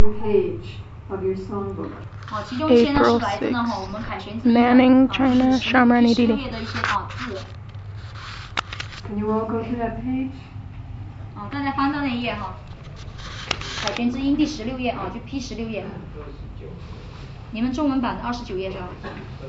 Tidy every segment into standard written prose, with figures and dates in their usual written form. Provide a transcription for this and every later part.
page of your songbook. 其中一些呢是来自呢我们凯旋之音 Nanning, China, Shamrani, 16页的一些字。 Can you all go to that page? 大家翻到那一页凯旋之音第16页就 P16页。你们中文版的29页是吧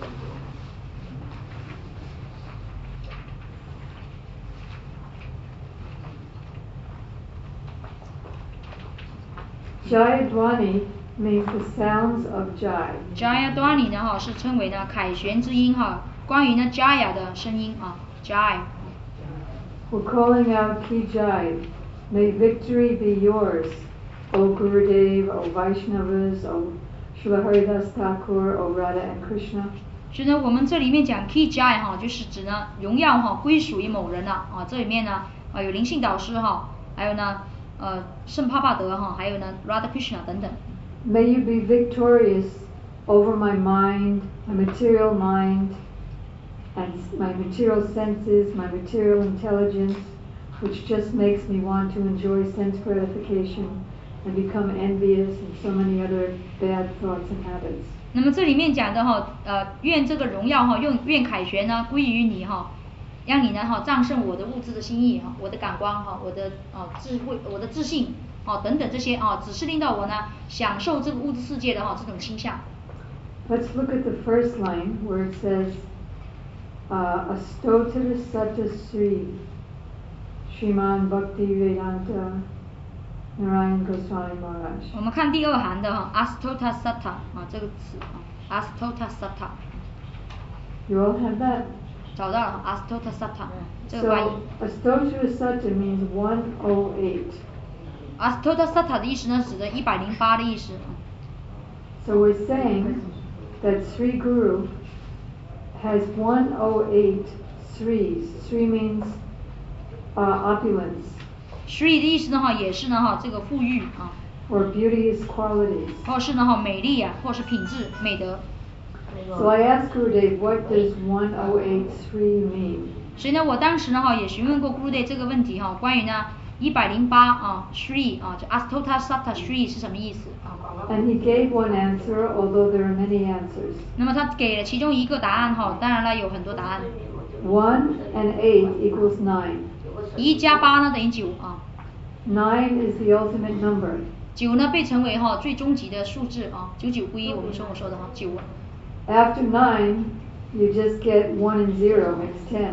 Jayadwani means the sounds of Jai. Jayadwani 呢是称为呢凯旋之音关于呢 Jaya 的声音Jai。 We're calling out Ki Jai. May victory be yours, O Gurudev, O Vaishnavas, O Srila Haridas Thakur, O Radha and Krishna. 所以呢，我们这里面讲 Ki Jai 就是指呢荣耀归属于某人了这里面呢有灵性导师还有呢圣帕帕德还有呢 Radha Krishna 等等。 May you be victorious over my mind, my material mind, and my material senses, my material intelligence, which just makes me want to enjoy sense gratification and become envious and so many other bad thoughts and habits. 那么这里面讲的愿这个荣耀愿凯旋呢归于你让你呢战胜我的物质的心意我的感官我的智慧我的自信等等这些只是令到我呢享受这个物质世界的这种倾向。 Let's look at the first line where it says Astotara Sata Sri Sriman Bhakti Vedanta Narayan Goswami Maharaj. 我们看第二行的Astota Sata 这个词Astota Sata. You all have that? 找到了Astota Sata 这个翻译。 So Astotara Sata means 108. Astota Sata 的意思呢指的108的意思。 So we're saying that Sri Guru has 108 Sris. Sri means opulence. Sri 的意思呢也是呢这个富裕 or beauteous qualities. 或是呢美丽或是品质美德。 So I asked Gurudev, what does 108 Sri mean? 所以呢我当时呢也询问过 Gurudev 这个问题关于呢108Sri 就 Astota Sata Sri 是什么意思 And he gave one answer, although there are many answers. 那么他给了其中一个答案当然了有很多答案。 1 and 8 equals 9. 1加8呢等于9 9 is the ultimate number. 9呢被称为最终极的数字99归一我们说的9。 After 9, you just get 1 and 0 makes 10.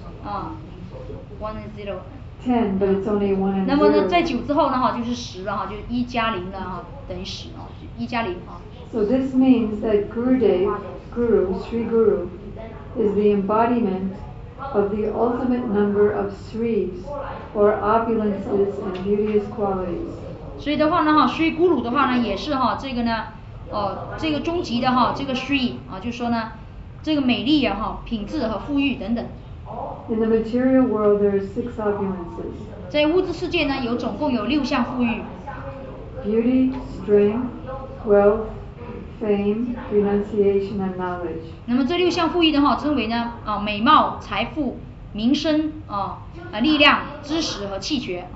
1 and 0。 10, but it's only 1 and 0. 那么呢在9之后呢就是10了就是1加0了等于101加0 So this means that Gurudev, Sri Guru, is the embodiment of the ultimate number of Sris, or opulences and beauteous qualities. 所以的话呢Sri Guru 的话呢也是这个呢这个终极的这个 Sri 就是说呢这个美丽品质和富裕等等。 In the material world there are 6 opulences. 在物质世界呢总共有6项富裕。 Beauty, strength, wealth, fame, renunciation, and knowledge. 那么这6项富裕的称为呢美貌、财富、名声力量、知识和气绝。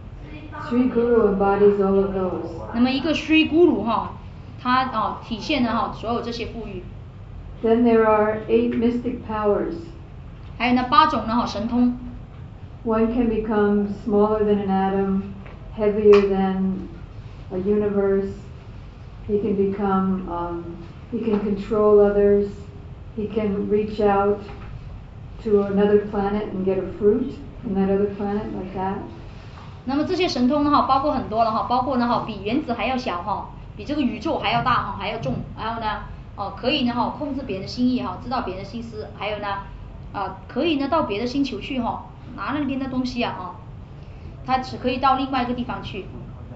Sri Guru embodies all of those. 那么一个 Sri Guru 它体现了所有这些富裕。 Then there are 8 mystic powers. 还有呢8种呢神通。 One can become smaller than an atom, heavier than a universe. He can become, he can control others. He can reach out to another planet and get a fruit from that other planet like that. 那么这些神通呢包括很多了包括呢比原子还要小比这个宇宙还要大还要重，然后呢可以呢控制别人的心意知道别人的心思，还有呢可以呢到别的星球去拿那边的东西它只可以到另外一个地方去。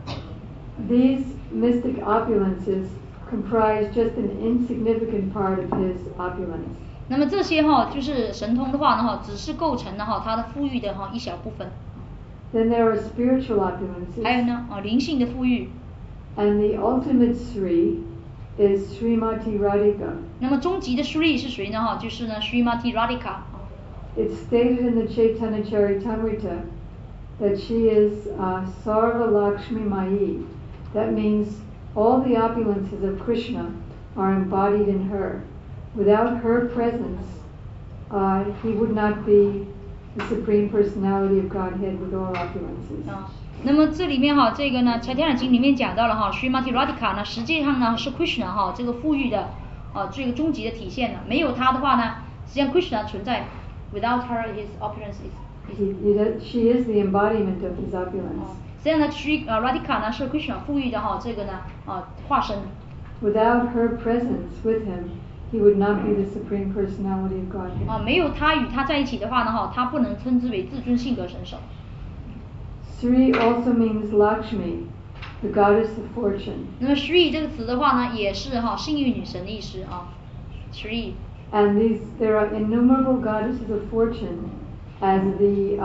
These mystic opulences comprise just an insignificant part of his opulence. 那么这些就是神通的话呢只是构成了他的富裕的一小部分。 Then there are spiritual opulences. 还有呢灵性的富裕。 And the ultimate Sri is Srimati Radhika. 那么终极的 Sri 是谁呢就是呢 Srimati Radhika. It's stated in the Chaitanya Charitamrita that she is Sarva Lakshmi Mayi. That means All the opulences of Krishna are embodied in her. Without her presence, he would not be the Supreme Personality of Godhead with all opulences. 那么这里面这个呢，Chaitanya经里面讲到了Srimati Radhika 呢，实际上呢是 Krishna 这个富裕的这个终极的体现了。没有他的话呢，实际上 Krishna 存在 ，without her his opulence She is the embodiment of his opulence. 实际上呢，Radhika 呢是 Krishna 富裕的这个呢化身。 Without her presence with him, he would not be the Supreme Personality of Godhead. 没有他与他在一起的话呢，他不能称之为至尊性格神手。 Sri also means Lakshmi, the goddess of fortune. 那么 Sri 这个词的话呢，也是幸运女神的意思Sri. And there are innumerable goddesses of fortune as the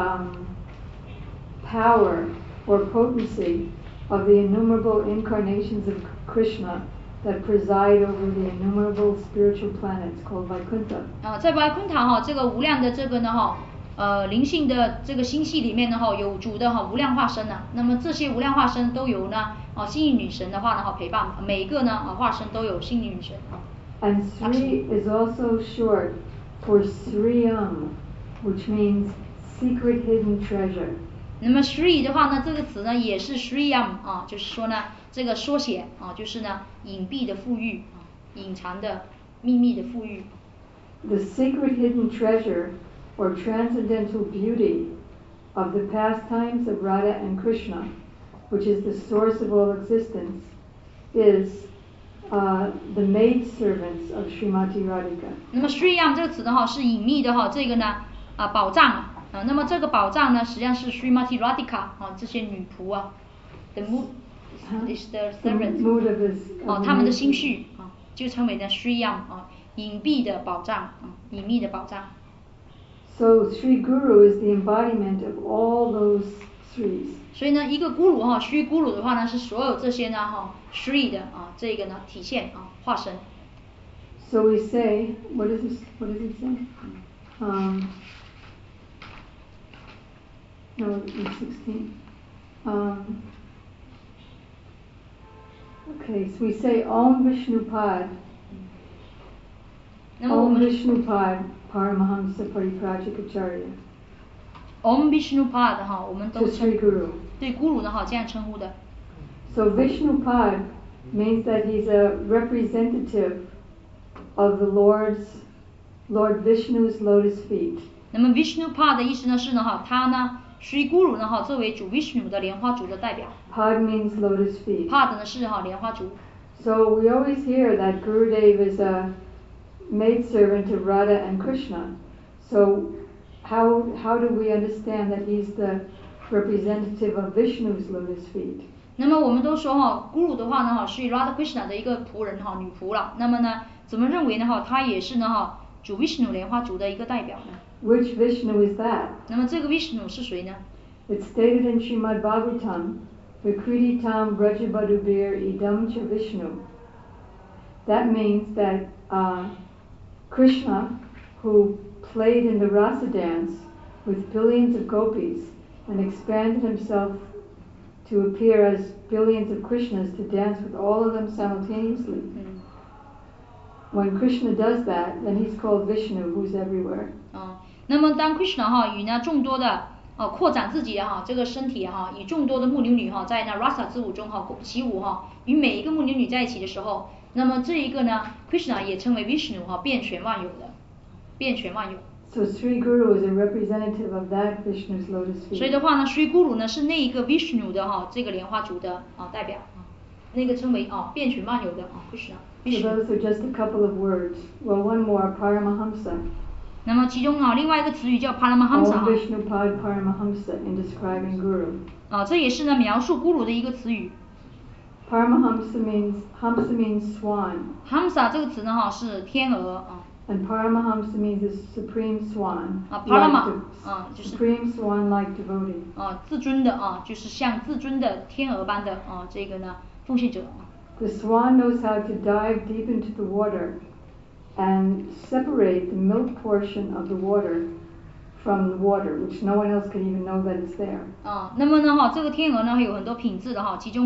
power or potency of the innumerable incarnations of Krishna that preside over the innumerable spiritual planets called Vaikuntha. 在 Vaikuntha 这个无量的这个呢灵性的这个星系里面呢有主的无量化身呢，那么这些无量化身都由呢幸运女神的话呢陪伴，每个呢化身都有幸运女神。 And Sri is also short for Sriyam, which means secret hidden treasure. 那么 Sri 的话呢，这个词呢也是 Sriyam 就是说呢这个缩写就是呢隐蔽的富裕隐藏的秘密的富裕。 The secret hidden treasure or transcendental beauty of the pastimes of Radha and Krishna, which is the source of all existence, is the maidservants of Srimati Radhika. 那么 Sriyam 这个词呢是隐秘的这个呢宝藏那么这个宝藏呢实际上是 Srimati Radhika 这些女仆the mood is the servants 他们的心绪就称为呢 Sriyam 隐蔽的宝藏隐秘的宝藏。 So Sri Guru is the embodiment of all those Sris. 所以呢，一个咕噜Sri Guru 的话呢，是所有这些呢Sri 的这个呢体现化身。 So we say, what does it say? No, it's 16. Okay, so we say Om Vishnupad. Om Vishnupad Paramahamsa Pariprajikacharya. Om Vishnupad 我们都称对咕噜呢这样称呼的。 So Vishnupad means that he's a representative of the Lord Vishnu's lotus feet. 那么 Vishnupad 的意思呢是呢他呢 Sri Guru 呢作为主 Vishnu 的莲花足的代表。 Pad means lotus feet. Pad 呢是莲花足。 So we always hear that Gurudev is a maidservant of Radha and Krishna. So how do we understand that he's the representative of Vishnu's lotus feet? 那么我们都说Guru 的话呢是 Radha Krishna 的一个仆人女仆了。那么呢怎么认为呢他也是呢主 Vishnu 莲花足的一个代表呢？ Which Vishnu is that? 那么这个 Vishnu 是谁呢？ It's stated in Srimad Bhagavatam, Vikriti tam Brajabadubir idam cha Vishnu. That means that Krishna, who played in the rasa dance with billions of gopis and expanded himself to appear as billions of Krishnas to dance with all of them simultaneously. When Krishna does that, then he's called Vishnu, who's everywhere. 那么当 Krishna 与众多的扩展自己的这个身体与众多的牧牛女在那 rasa 之舞中起舞与每一个牧牛女在一起的时候，那么这一个呢 Krishna 也称为 Vishnu 遍全万有的，遍全万有。 So Sri Guru is a representative of that Vishnu's lotus feet. 所以的话呢 Sri Guru 呢是那一个 Vishnu 的这个莲花足的代表那个称为遍全万有的Krishna。 So those are just a couple of words. Well, one more, Paramahamsa. 那么其中另外一个词语叫 Paramahamsa. Om Vishnupad Paramahamsa in describing Guru. 这也是呢描述咕噜的一个词语。 Paramahamsa means swan. Hamsa 这个词呢是天鹅 And Paramahamsa means the supreme swan. Parama 就是 supreme swan like devotee. 自尊的就是像自尊的天鹅般的这个呢奉献者。 The swan knows how to dive deep into the water and separate the milk portion of the water from the water, which no one else can even know that it's there. 那么呢这个天鹅呢有很多品质的其中呢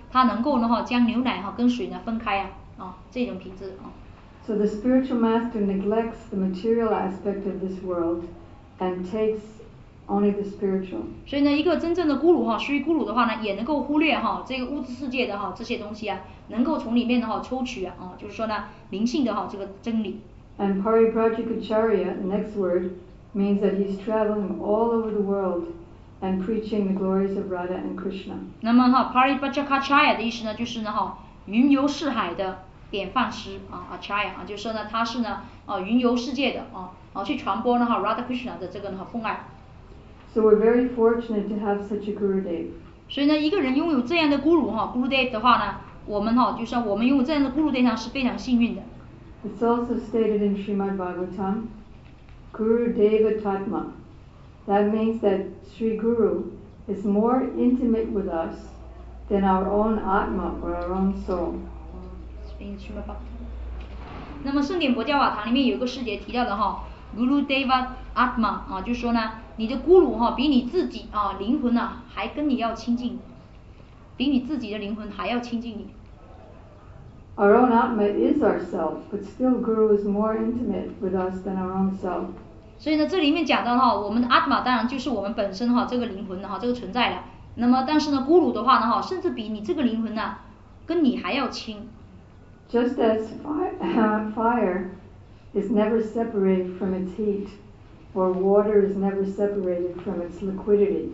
它能够呢将牛奶跟水呢分开这种品质 So the spiritual master neglects the material aspect of this world and takes only the spiritual. 所以呢，一个真正的咕噜须咕噜的话呢，也能够忽略这个物质世界的这些东西能够从里面呢抽取就是说呢灵性的这个真理。 And Paribrajacacharya, the next word, means that he's traveling all over the world and preaching the glories of Radha and Krishna. 那么Paribrajacacharya 的意思呢，就是呢云游四海的典范师Acharya就是说呢，他是呢云游世界的去传播呢Radha Krishna 的这个呢奉爱。 So we're very fortunate to have such a Gurudev. 所以呢，一个人拥有这样的咕噜Gurudev 的话呢，我们就说我们拥有这样的咕噜对象是非常幸运的。 It's also stated in Srimad Bhagavatam, Gurudeva Tatma. That means that Sri Guru is more intimate with us than our own Atma or our own soul. 那么圣典博教瓦堂里面有一个师姐提到的Gurudeva Atma 就是说呢，你的咕噜比你自己灵魂还跟你要亲近，比你自己的灵魂还要亲近你。 Our own Atma is ourself, but still Guru is more intimate with us than our own self. 所以呢，这里面讲到我们的 Atma 当然就是我们本身这个灵魂这个存在了。那么但是呢，咕噜的话呢甚至比你这个灵魂跟你还要亲。 Just as fire is never separated from its heat, or water is never separated from its liquidity,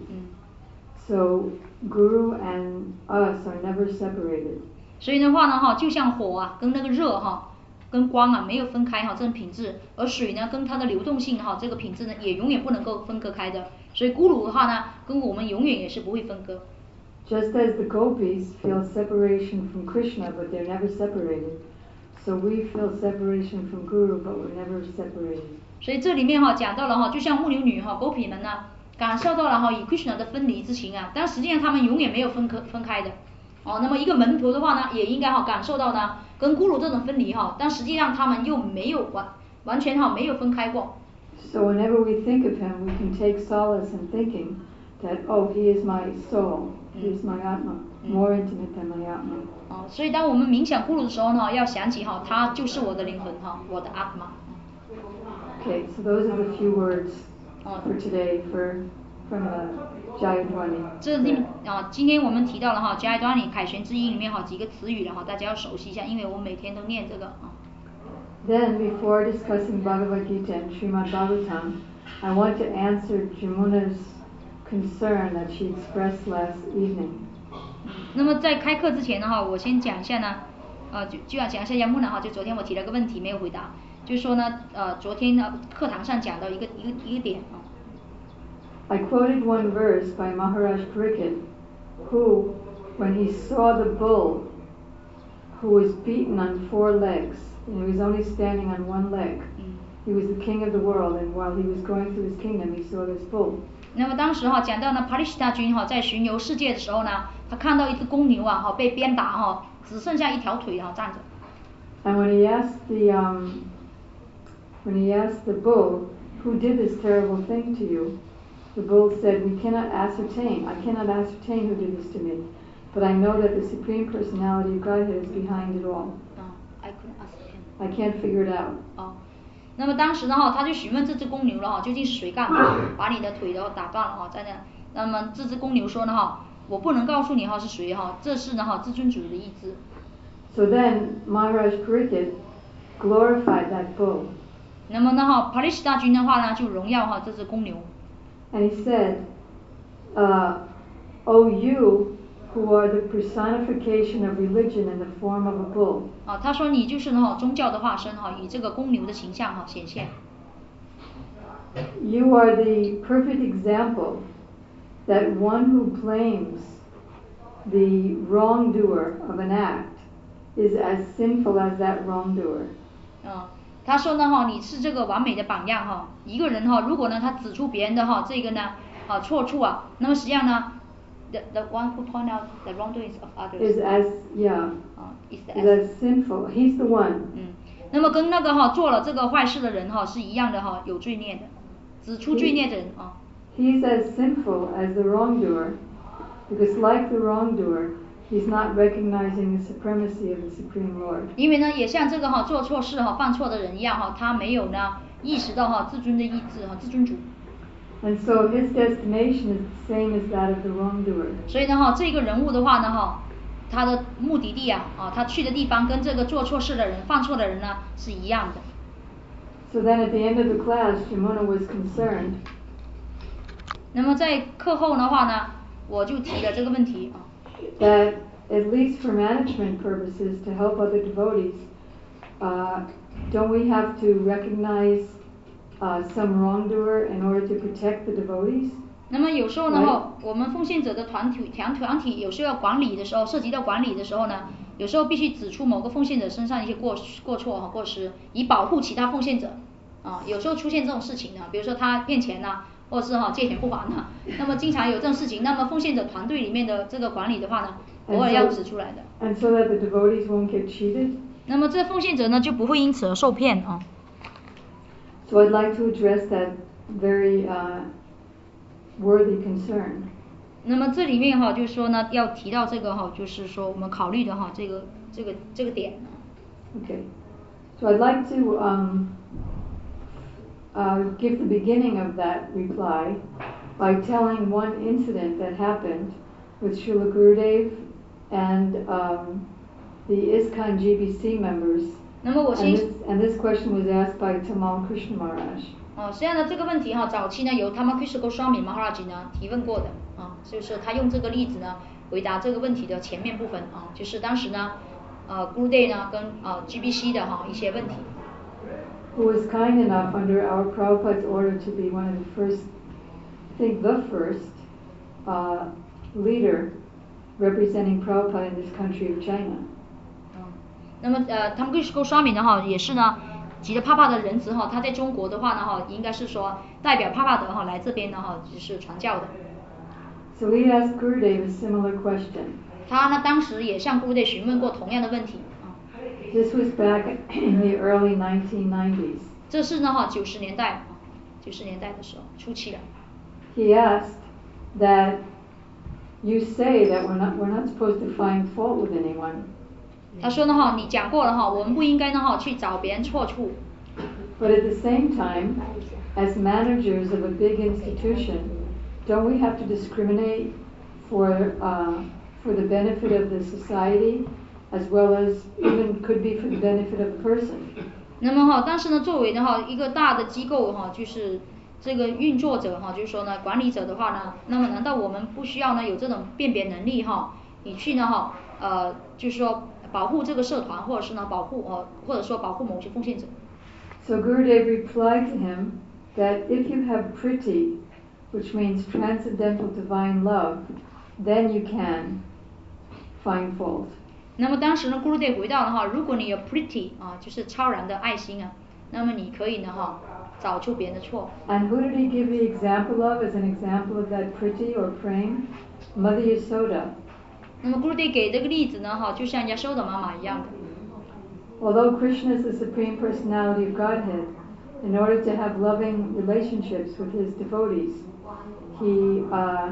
so Guru and us are never separated. 所以的话呢就像火跟那个热跟光没有分开这种品质，而水呢跟它的流动性这个品质呢也永远不能够分割开的。所以咕噜的话呢跟我们永远也是不会分割。 Just as the gopis feel separation from Krishna, but they're never separated, so we feel separation from Guru, but we're never separated. 所以这里面讲到了就像牧牛女gopis们感受到了与 Krishna 的分离之情但实际上他们永远没有分开的。那么一个门徒的话呢，也应该感受到呢跟咕噜这种分离但实际上他们又没有完全没有分开过。 So whenever we think of him, we can take solace in thinking that, oh, he is my soul, he is my Atma, more intimate than my Atma. 所以当我们冥想咕噜的时候呢，要想起他就是我的灵魂我的 Atma。 Okay, so those are the few words for today from Jayadwani. 这今天我们提到了Jayadwani 凯旋之音里面几个词语了大家要熟悉一下，因为我们每天都念这个 Then, before discussing Bhagavad Gita and Srimad Bhagavatam, I want to answer Jamuna's concern that she expressed last evening. 那么在开课之前呢我先讲一下呢就要讲一下Yamuna就昨天我提了个问题没有回答，就是说呢昨天课堂上讲到一个点 I quoted one verse by Maharaj Parikshit, who, when he saw the bull, who was beaten on 4 legs, and he was only standing on 1 leg, he was the king of the world, and while he was going through his kingdom, he saw this bull. 那么当时讲到呢Parishita君在巡游世界的时候呢，他看到一只公牛被鞭打只剩下一条腿站着。 And when he asked the bull, who did this terrible thing to you? The bull said, I cannot ascertain who did this to me, but I know that the Supreme Personality of Godhead is behind it all. I can't figure it out. 那么当时呢他就询问这只公牛了究竟是谁干的，把你的腿都打断了在那。那么这只公牛说呢我不能告诉你是谁这是呢至尊主的意志。 So then Maharaj Parikshit glorified that bull. 那么呢Parishita君的话呢就荣耀这只公牛。 And he said, O you who are the personification of religion in the form of a bull. 他说你就是宗教的化身以这个公牛的形象显现。 You are the perfect example that one who blames the wrongdoer of an act is as sinful as that wrongdoer. 他说呢你是这个完美的榜样一个人如果呢他指出别人的这个呢错处那么实际上呢 the one who point out the wrongdoings of others is as sinful. He's the one. 那么跟那个做了这个坏事的人是一样的有罪孽的，指出罪孽的人 He's as sinful as the wrongdoer, because like the wrongdoer, he's not recognizing the supremacy of the Supreme Lord. 因为呢，也像这个做错事犯错的人一样他没有呢意识到自尊的意志自尊主。 And so his destination is the same as that of the wrongdoer. 所以呢这个人物的话呢他的目的地他去的地方跟这个做错事的人、犯错的人呢是一样的。 So then at the end of the class, Shimona was concerned. 那么在课后的话呢，我就提了这个问题 that at least for management purposes, to help other devotees, don't we have to recognize some wrongdoer in order to protect the devotees? 那么有时候呢我们奉献者的团体有时候要管理的时候，涉及到管理的时候呢，有时候必须指出某个奉献者身上一些过错过失，以保护其他奉献者有时候出现这种事情呢，比如说他骗钱或者是借钱不还那么经常有这种事情，那么奉献者团队里面的这个管理的话呢，偶尔要指出来的。 And so that the devotees won't get cheated. 那么这奉献者呢就不会因此而受骗 So I'd like to address that very worthy concern. 那么这里面就是说呢，要提到这个就是说我们考虑的这个点。 Okay. So I'd like to give the beginning of that reply by telling one incident that happened with Srila Gurudev and the ISKCON GBC members. 那么我先 and this question was asked by Tamal Krishna Maharaj. 实际上呢这个问题早期呢由Tamal Krishna Goswami Maharaj 呢提问过的就是他用这个例子呢回答这个问题的前面部分就是当时呢Gurudev 呢跟GBC 的一些问题。 Who was kind enough under our Prabhupada's order to be one of the first, I think the first, leader representing Prabhupada in this country of China. 那么Tamal Krishna Goswami 呢也是呢吉德帕帕的仁慈他在中国的话呢应该是说代表帕帕德来这边呢就是传教的。 So we asked Gurudev a similar question. 他呢当时也向 Gurudev 询问过同样的问题。 This was back in the early 1990s. 这是呢90年代的时候初期的。 He asked that you say that we're not supposed to find fault with anyone. 他说呢你讲过了我们不应该呢去找别人错处。 But at the same time, as managers of a big institution, don't we have to discriminate for the benefit of the society, as well as even could be for the benefit of the person? 那么但是呢作为呢一个大的机构就是这个运作者就是说呢管理者的话呢，那么难道我们不需要呢有这种辨别能力你去呢就是说保护这个社团，或者是呢保护或者说保护某些奉献者。 So Gurudev replied to him that if you have priti, which means transcendental divine love, then you can find fault. 那么当时呢 Gurudev 回答了如果你有 priti 就是超然的爱心那么你可以呢找出别人的错。 And who did he give the example of as an example of that priti or prem? Mother Yasoda. 那么 Gurudev 给这个例子呢就像Yasoda妈妈一样的。 Although Krishna is the Supreme Personality of Godhead, in order to have loving relationships with his devotees, he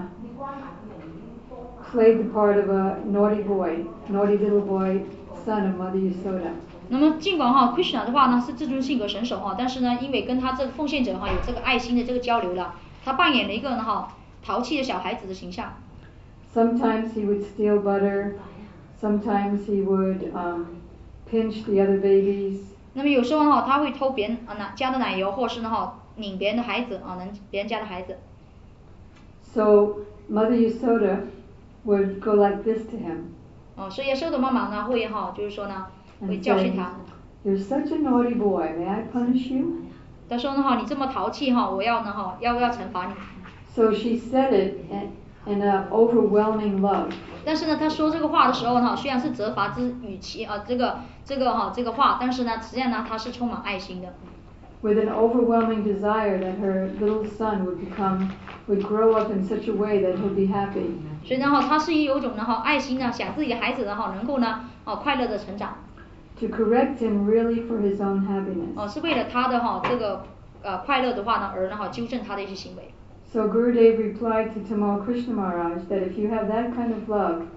played the part of a naughty little boy, son of Mother Yasoda. 那么尽管Krishna 的话呢是至尊性格神手但是呢因为跟他这个奉献者有这个爱心的这个交流了，他扮演了一个淘气的小孩子的形象。 Sometimes he would steal butter, sometimes he would pinch the other babies. 那么有时候他会偷别人家的奶油，或是拧别人的孩子别人家的孩子。 So Mother Yasoda would go like this to him. 所以Yasoda妈妈呢会就是说呢会教训他。 You're such a naughty boy. May I punish you? 他说呢你这么淘气我要呢要惩罚你。 So she said it in an overwhelming love. 但是呢他说这个话的时候虽然是责罚之语气这个话，但是呢实际上呢他是充满爱心的。 With an overwhelming desire that her little son would grow up in such a way that he'll be happy. 所以呢他是有一种呢爱心呢，想自己的孩子能够呢快乐的成长。 To correct him really for his own happiness. 是为了他的这个快乐的话呢而纠正他的一些行为。 So Gurudev replied to Tamal Krishna Maharaj that if you have that kind of love,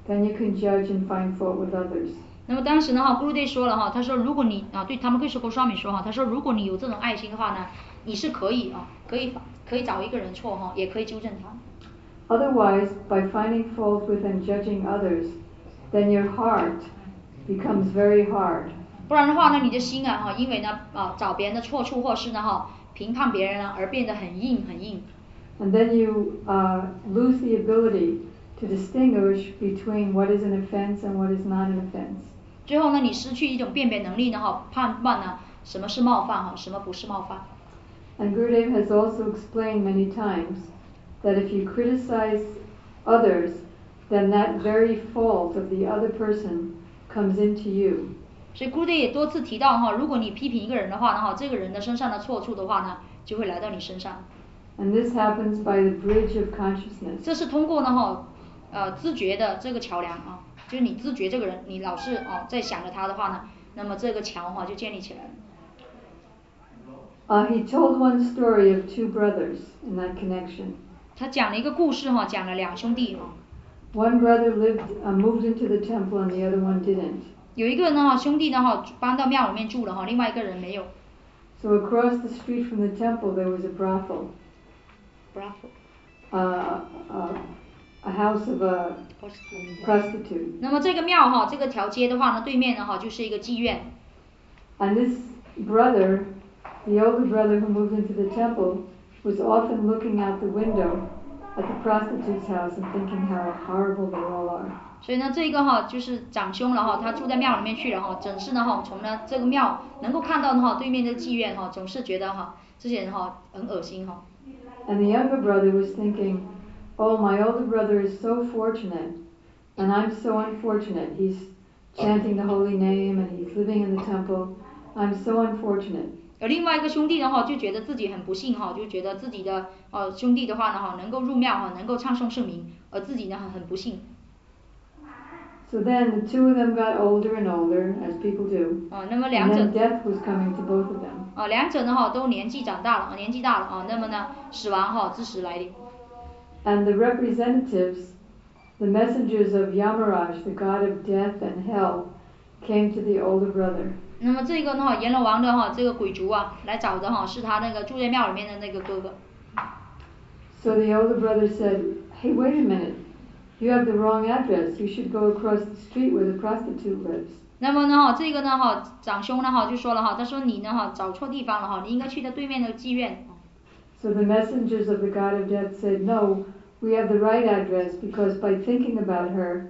then you can judge and find fault with others. 那么当时呢哈，Gurudev 说了哈，他说如果你对他们Krishna Goswami 说哈，他说如果你有这种爱心的话呢，你是可以可以找一个人错哈，也可以纠正他。 Otherwise, by finding fault with and judging others, then your heart becomes very hard. 不然的话呢，你的心啊因为呢找别人的错处或是呢评判别人而变得很硬很硬。 And then you lose the ability to distinguish between what is an offense and what is not an offense. 最后呢，你失去一种辨别能力呢判断呢什么是冒犯什么不是冒犯。 And Gurudev has also explained many times that if you criticize others, then that very fault of the other person comes into you. 所以 Gurudev 也多次提到如果你批评一个人的话呢这个人的身上的错处的话呢，就会来到你身上。 And this happens by the bridge of consciousness. 这是通过呢知觉的这个桥梁就是你知觉这个人，你老是在想着他的话呢，那么这个桥就建立起来了。 He told one story of two brothers in that connection. 他讲了一个故事讲了两兄弟 One brother moved into the temple and the other one didn't. 有一个呢兄弟呢搬到庙里面住了另外一个人没有。 So across the street from the temple there was a brothel. A house of a prostitute. 那么这个庙这个条街的话呢，对面呢就是一个妓院。 And this brother, the older brother who moved into the temple, was often looking out the window at the prostitute's house and thinking how horrible they all are. 所以呢，这个就是长兄了他住在庙里面去了总是呢从呢这个庙能够看到对面的妓院总是觉得这些人很恶心 And the younger brother was thinking, oh, my older brother is so fortunate, and I'm so unfortunate. He's chanting the holy name and he's living in the temple. I'm so unfortunate. 有另外一个兄弟呢就觉得自己很不幸就觉得自己的兄弟的话呢能够入庙能够唱诵圣名，而自己呢很不幸。 So then the two of them got older and older, as people do. 那么 And then death was coming to both of them. 两者呢都年纪大了那么呢死亡之时来临。 And the representatives, the messengers of Yamaraj, the god of death and hell, came to the older brother. 那么这个呢阎罗王的这个鬼族来找的是他那个住在庙里面的那个哥哥。 So the older brother said, hey, wait a minute. You have the wrong address. You should go across the street where the prostitute lives. 那么呢这个呢长兄呢就说了他说你呢找错地方了你应该去到对面的妓院。 So the messengers of the god of death said, no, we have the right address because by thinking about her,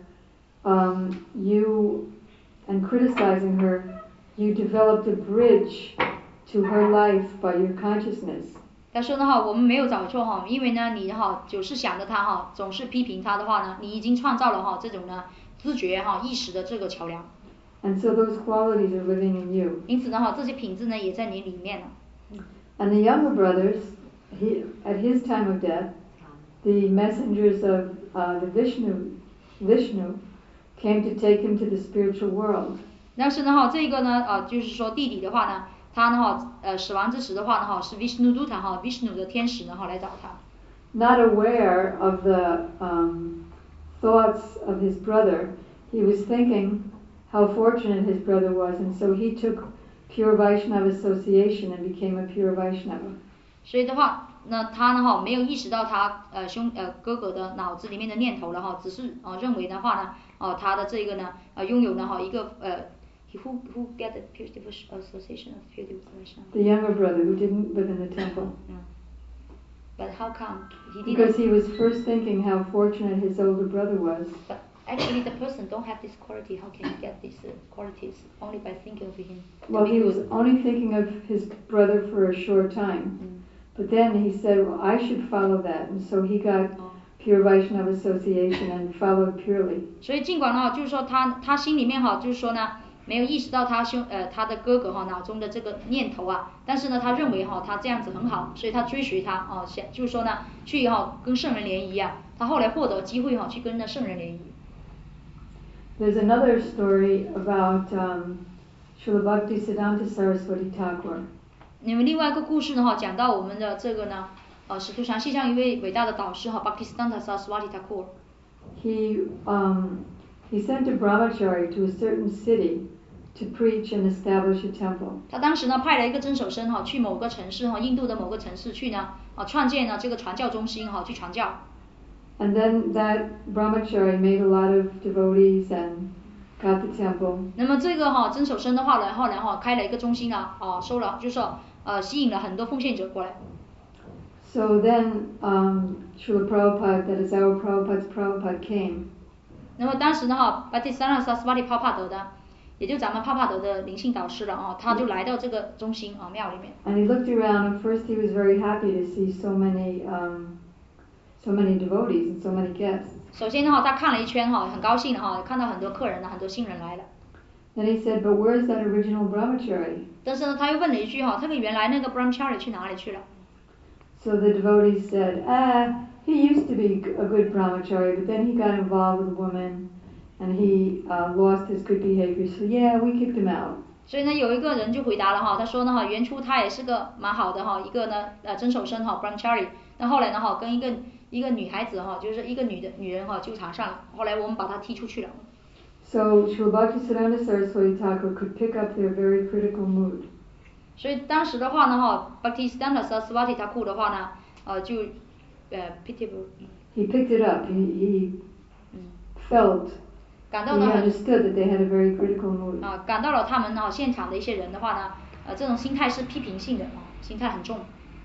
you and criticizing her, you developed a bridge to her life by your consciousness. 他说呢我们没有找错因为呢你总是想着他总是批评他的话呢，你已经创造了这种呢知觉意识的这个桥梁。 And so those qualities are living in you. 因此呢这些品质呢也在你里面了。 And the younger brothers, at his time of death, the messengers of the Vishnu came to take him to the spiritual world. 但是呢这个呢就是说弟弟的话呢，他呢死亡之时的话呢是 Vishnu Dutta Vishnu 的天使呢来找他。 Not aware of the thoughts of his brother, he was thinking how fortunate his brother was, and so he took pure Vaishnava association and became a pure Vaishnava. 所以的话那他呢没有意识到他哥哥的脑子里面的念头了只是认为的话呢他的这个呢拥有呢一个who get the pure devotion association of pure devotion. The younger brother who didn't live in the temple. But how come he didn't? Because he was first thinking how fortunate his older brother was. But actually the person don't have this quality. How can he get these qualities? Only by thinking of him. Well, he was only thinking of his brother for a short time. But then he said, well, I should follow that. And so he got pure Vaishnava association and followed purely. 所以尽管就是说他心里面就是说呢没有意识到他的哥哥脑中的这个念头但是呢他认为他这样子很好，所以他追随他就是说呢去跟圣人联谊他后来获得机会去跟那圣人联谊。 There's another story about Srila Bhaktisiddhanta Saraswati Thakur. 你们另外一个故事呢讲到我们的这个呢使徒传系上一位伟大的导师Bhaktisiddhanta Saraswati Thakur。 He he sent a brahmachari to a certain city to preach and establish a temple. 他当时呢派了一个真手生去某个城市印度的某个城市去呢创建呢这个传教中心去传教。 And then that brahmachari made a lot of devotees and got the temple. 那么这个真手生的话呢，后来开了一个中心收了就是吸引了很多奉献者过来。 So then Srila Prabhupada, that is our Prabhupada's Prabhupada came. 那么当时呢Bhaktisiddhanta Saraswati 帕帕德的，也就咱们帕帕德的灵性导师了他就来到这个中心庙里面。 And he looked around, and first he was very happy to see so many devotees and so many guests. 首先呢他看了一圈很高兴的看到很多客人很多新人来了。 Then he said, but where's that original brahmachari? 但是呢他又问了一句这个原来那个 brahmachari 去哪里去了？ So the devotees said, he used to be a good brahmachari, but then he got involved with a woman, and he lost his good behavior. So yeah, we kicked him out. 所以呢有一个人就回答了他说呢原初他也是个蛮好的一个呢真手生brahmachari， 但后来呢跟一个女孩子就是一个女人纠缠上了，后来我们把他踢出去了。 So Srila Bhaktisiddhanta Saraswati Thakur could pick up their very critical mood. 所以当时的话呢Bhaktisiddhanta Saraswati Thakur 的话呢就 He picked it up. He felt. He understood that they had a very critical mood. 感到了他们现场的一些人的话呢这种心态是批评性的心态很重。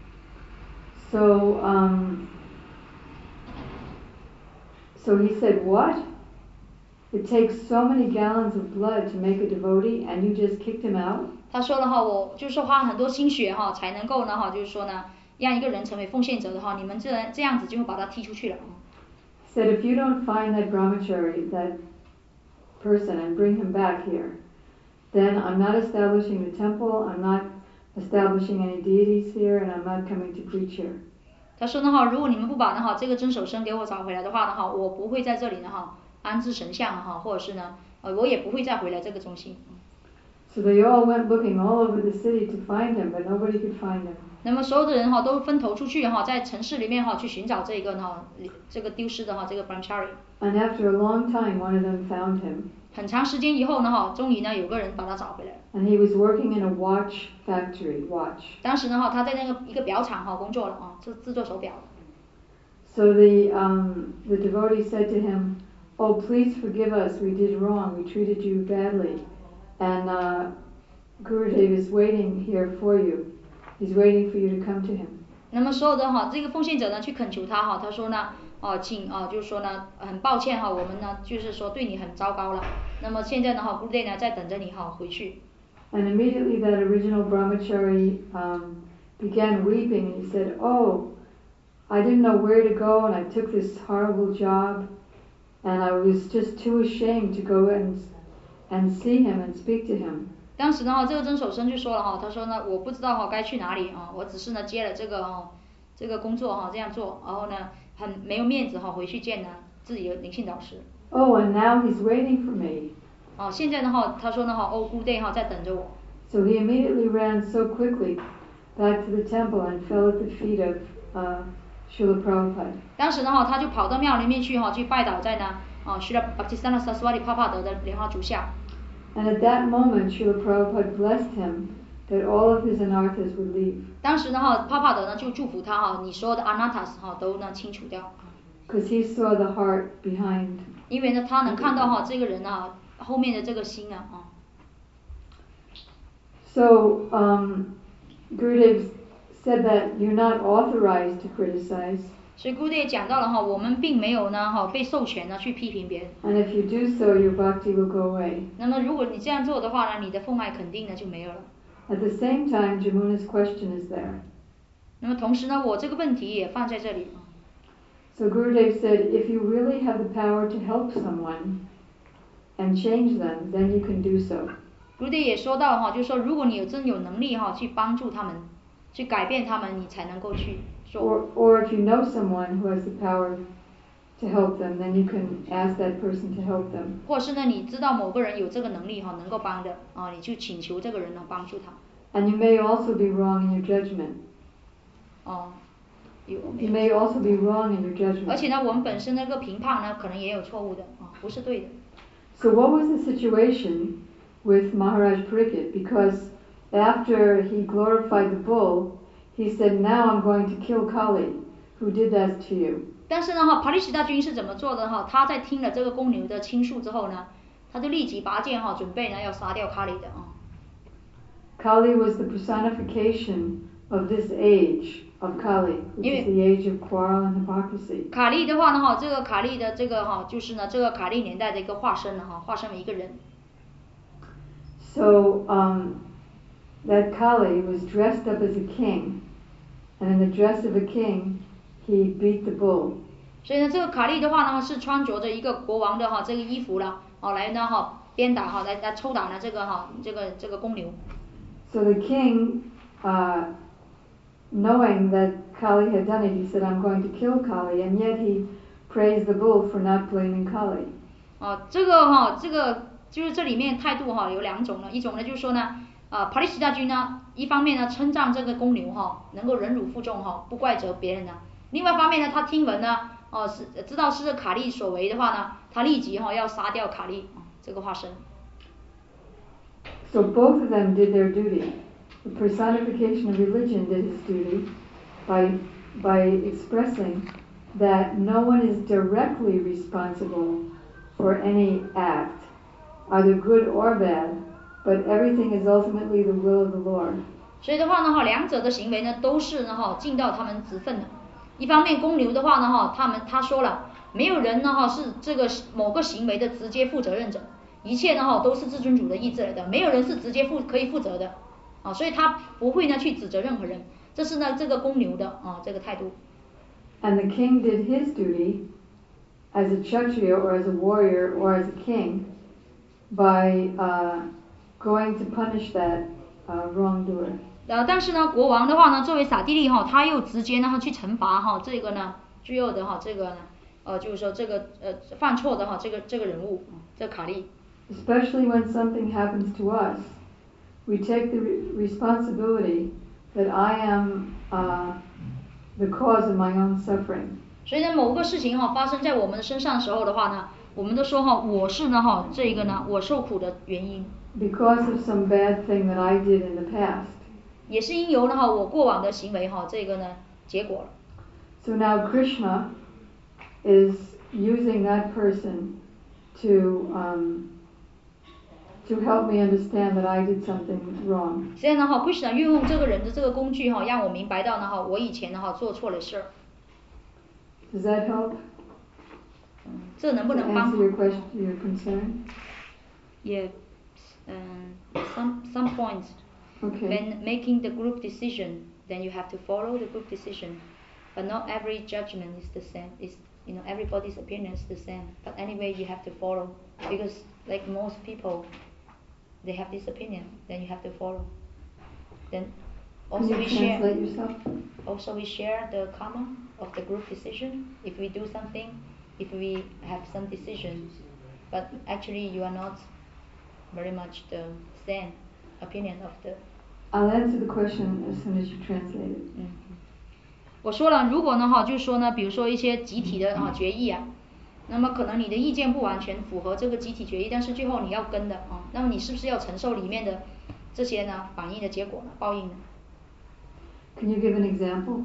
So he said, what? It takes so many gallons of blood to make a devotee, and you just kicked him out? 他说了我就是花很多心血才能够呢就是说呢让一个人成为奉献者的你们这样子就会把他踢出去了。 Said if you don't find that brahmachari, that person, and bring him back here, then I'm not establishing the temple, I'm not establishing any deities here, and I'm not coming to preach here. 他说呢如果你们不把这个真手生给我找回来的话呢我不会在这里呢安置神像或者是呢我也不会再回来这个中心。 So they all went looking all over the city to find him, but nobody could find him. 那么所有的人都分头出去在城市里面去寻找这个这个丢失的这个 brahmachari。 And after a long time, one of them found him. 很长时间以后呢终于呢有个人把他找回来了。 And he was working in a watch factory. 当时呢他在那个一个表厂工作了制作手表。 So the devotee said to him, "Oh, please forgive us. We did wrong. We treated you badly, and Gurudev is waiting here for you. He's waiting for you to come to him." 那么所有的这个奉献者呢去恳求他他说呢请就是说呢很抱歉我们呢就是说对你很糟糕了。那么现在呢Gurudev呢在等着你回去。 And immediately that original brahmachari began weeping, and he said, "Oh, I didn't know where to go, and I took this horrible job, and I was just too ashamed to go and see him and speak to him." 当时呢这个真手生就说了他说呢我不知道该去哪里我只是呢接了这个工作这样做，然后呢很没有面子回去见呢自己的灵性导师。 Oh, and now he's waiting for me. 现在呢他说呢Gurudev在等着我。 So he immediately ran so quickly back to the temple and fell at the feet of Srila Prabhupada. 当时呢他就跑到庙里面去去拜倒在呢Srila Bhaktisiddhanta Saraswati 帕帕德的莲花足下。 And at that moment, Srila Prabhupada blessed him that all of his anarthas would leave. 当时呢帕帕德呢就祝福他你所有的 anarthas 都呢清除掉。 Because he saw the heart behind. 因为呢他能看到这个人后面的这个心 So Gurudev said that you're not authorized to criticize. 所以 Gurudev 讲到了我们并没有呢被授权呢去批评别人。 And if you do so, your bhakti will go away. 那么如果你这样做的话呢你的奉爱肯定呢就没有了。 At the same time, Jamuna's question is there. 那么同时呢我这个问题也放在这里。 So Gurudev said, if you really have the power to help someone and change them, then you can do so. Gurudev 也说到就是说如果你真有能力去帮助他们去改变他们你才能够去做。 Or if you know someone who has the power to help them, then you can ask that person to help them. 或是呢你知道某个人有这个能力能够帮的你就请求这个人呢帮助他。 And you may also be wrong in your judgment. You may also be wrong in your judgment. 而且呢我们本身那个评判呢可能也有错误的不是对的。 So what was the situation with Maharaj Parikshit? Because after he glorified the bull, he said, now I'm going to kill Kali. Who did that to you? 但是呢哈，帕利西大君是怎么做的哈？他在听了这个公牛的倾诉之后呢，他就立即拔剑哈，准备呢要杀掉卡里的啊。 Kali was the personification of this age of Kali, which is the age of quarrel and hypocrisy. 卡利的话呢哈，这个卡利的这个哈，就是呢这个卡利年代的一个化身了哈，化身为一个人。 So that Kali was dressed up as a king, and in the dress of a king, he beat the bull. 所以呢，这个卡利的话呢是穿着着一个国王的哈这个衣服了，来呢哈鞭打哈来抽打呢这个哈这个公牛。 So the king, knowing that Kali had done it, he said, I'm going to kill Kali, and yet he praised the bull for not blaming Kali. 这个就是这里面态度哈有两种了，一种呢就是说呢，帕利西大君呢一方面呢称赞这个公牛哈能够忍辱负重哈，不怪责别人呢，另外一方面呢他听闻呢是知道是卡利所为的话呢，他立即哈要杀掉卡利这个化身。 So both of them did their duty. The personification of religion did his duty by expressing that no one is directly responsible for any act, either good or bad, but everything is ultimately the will of the Lord. 所以的话呢哈，两者的行为呢都是呢哈尽到他们职分的。一方面公牛的话呢哈，他说了，没有人呢哈是这个某个行为的直接负责任者。一切呢哈都是至尊主的意志来的，没有人是直接可以负责的所以他不会呢去指责任何人，这是呢这个公牛的这个态度。 And the king did his duty as a kshatriya or as a warrior or as a king by going to punish that wrongdoer. 但是呢国王的话呢，作为刹帝利哈，他又直接呢去惩罚哈这个呢罪恶的哈这个呢就是说这个犯错的哈这个人物这个卡利。 Especially when something happens to us, we take the responsibility that I am the cause of my own suffering. 所以呢，某个事情发生在我们身上的时候的话呢，我们都说我是呢这个呢我受苦的原因。 Because of some bad thing that I did in the past. 也是因由呢我过往的行为这个呢结果了。 So now Krishna is using that person to help me understand that I did something wrong. 所以呢Krishna 运用这个人的这个工具让我明白到呢我以前呢做错了事儿。 Does that help? 这能不能帮 answer your question, your concern? Yeah, some points. Okay. When making the group decision, then you have to follow the group decision, but not every judgment is the same. Is everybody's opinion is the same. But anyway, you have to follow because like most people, they have this opinion. Then you have to follow. Then also Can you translate yourself? Also we share the karma of the group decision. If we do something, if we have some decisions, but actually you are not very much the same opinion of the. I'll answer the question as soon as you translate it. 我说了，如果呢就是说呢，比如说一些集体的决议那么可能你的意见不完全符合这个集体决议，但是最后你要跟的那么你是不是要承受里面的这些呢反应的结果呢报应呢 Can you give an example?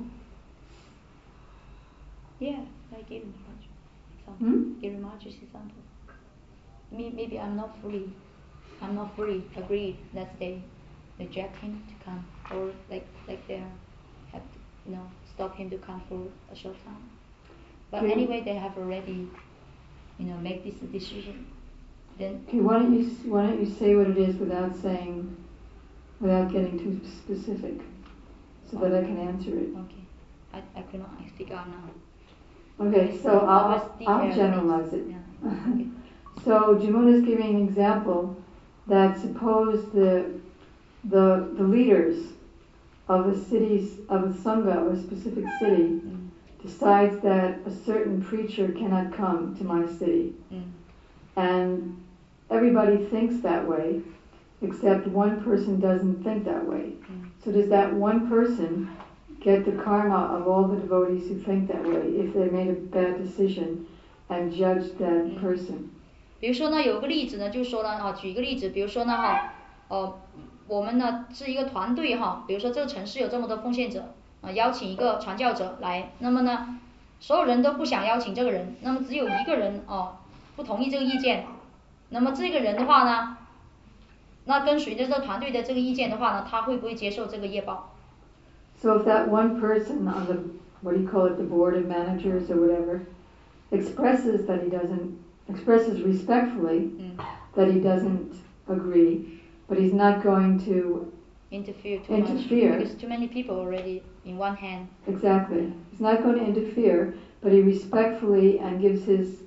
Yeah, I give example. Give Maharaj example. Maybe I'm not fully agreed that they reject him to come, or like they have to, stop him to come for a short time. But anyway, they have already, make this decision. Then. Okay, why don't you say what it is without getting too specific, so that I can answer it. Okay, I could not speak out now. Okay, so I'll generalize it. Yeah. Okay. So Jamuna is giving an example that suppose the leaders of a sangha or a specific city decides that a certain preacher cannot come to my city, and everybody thinks that way, except one person doesn't think that way. So does that one person get the karma of all the devotees who think that way if they made a bad decision and judged that person? 比如说呢，有个例子呢，就是说呢，举一个例子，比如说呢，我们呢是一个团队哈，比如说这个城市有这么多奉献者，邀请一个传教者来，那么呢，所有人都不想邀请这个人，那么只有一个人不同意这个意见，那么这个人的话呢，那跟随着这个团队的这个意见的话呢，他会不会接受这个业报？ So if that one person on the, what do you call it, the board of managers or whatever, expresses respectfully that he doesn't agree, but he's not going to interfere too much because too many people already in one hand. Exactly. He's not going to interfere, but he respectfully gives his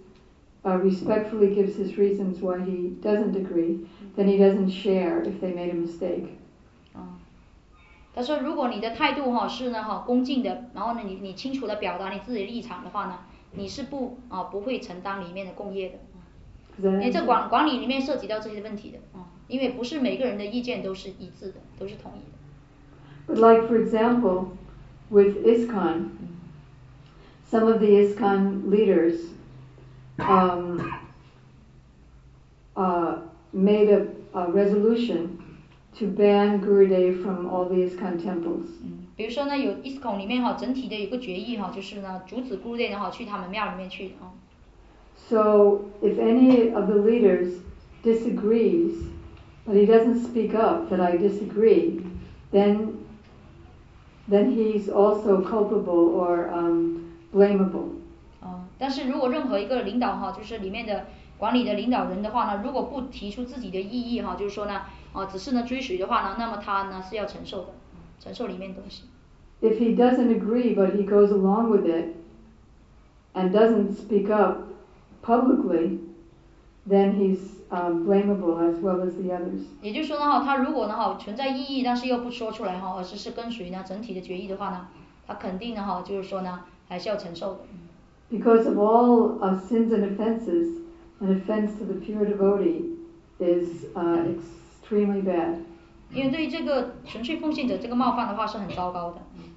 reasons why he doesn't agree. Then he doesn't share if they made a mistake. 他说，如果你的态度是呢恭敬的，然后呢你清楚的表达你自己的立场的话呢，你是不会承担里面的共业的。因为这管理里面涉及到这些问题的因为不是每个人的意见都是一致的，都是统一的。 But like for example, with ISKCON, some of the ISKCON leaders made a resolution to ban Gurudev from all the ISKCON temples. 比如说呢，有 ISKCON 里面整体的有个决议就是呢，阻止 Gurudev 去他们庙里面去 So if any of the leaders disagrees, but he doesn't speak up that I disagree, then he's also culpable or blamable. 但是如果任何一个领导就是里面的管理的领导人的话呢，如果不提出自己的异议就是说呢只是呢追随的话呢，那么他呢是要承受的，承受里面的东西。 If he doesn't agree but he goes along with it and doesn't speak up publicly, then he's blamable as well as the others. 也就是说呢他如果呢存在异议，但是又不说出来而是跟随呢整体的决议的话呢，他肯定呢就是说呢还是要承受的。 Because of all sins and offenses, an offense to the pure devotee is extremely bad. 因为对于这个纯粹奉献者这个冒犯的话是很糟糕的。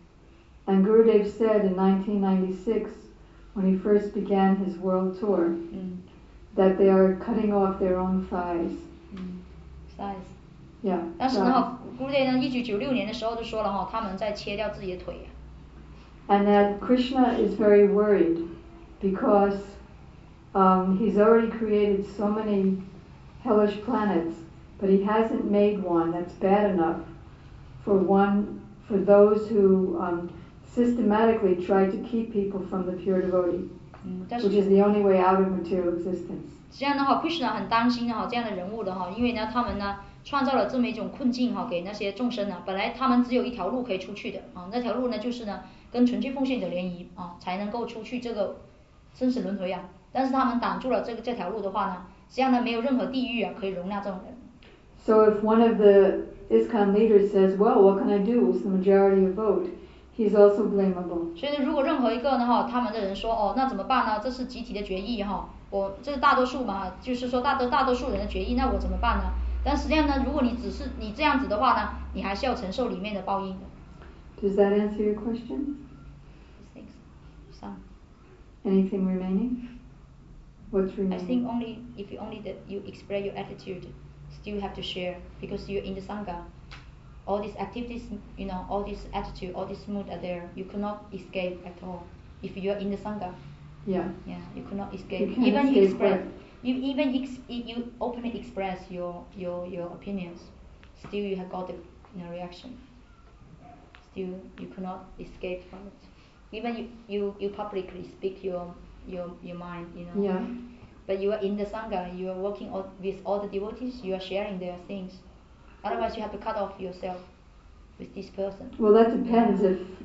And Gurudev said in 1996, when he first began his world tour, that they are cutting off their own thighs. Thighs. Yeah. 但是呢，Gurudev 呢，1996年的时候就说了他们在切掉自己的腿。 And that Krishna is very worried because he's already created so many hellish planets, but he hasn't made one that's bad enough for those who systematically try to keep people from the pure devotee, which is the only way out of material existence. 实际上呢，Krishna 很担心这样的人物的因为呢，他们呢创造了这么一种困境给那些众生本来他们只有一条路可以出去的那条路呢就是呢跟纯粹奉献者联谊才能够出去这个生死轮回但是他们挡住了这条路的话呢，实际上呢没有任何地狱可以容纳这种人。 So if one of the ISKCON leaders says, "Well, what can I do? It's the majority of vote," he's also blamable. 所以呢，如果任何一个呢他们的人说那怎么办呢？这是集体的决议我这是大多数嘛，就是说大多数人的决议，那我怎么办呢？但实际上呢，如果你只是你这样子的话呢，你还是要承受里面的报应的。 Does that answer your question? Some. Anything remaining? What's remaining? I think only if you express your attitude, still have to share because you're in the sangha. All these activities, all this attitude, all this mood are there. You cannot escape at all if you are in the sangha. Yeah. Yeah, you cannot escape. You can't escape you openly express your opinions, still you have got the reaction. Still you cannot escape from it. Even you publicly speak your mind, Yeah. But you are in the sangha, you are working with all the devotees, you are sharing their things. Otherwise you have to cut off yourself with this person. Well, that depends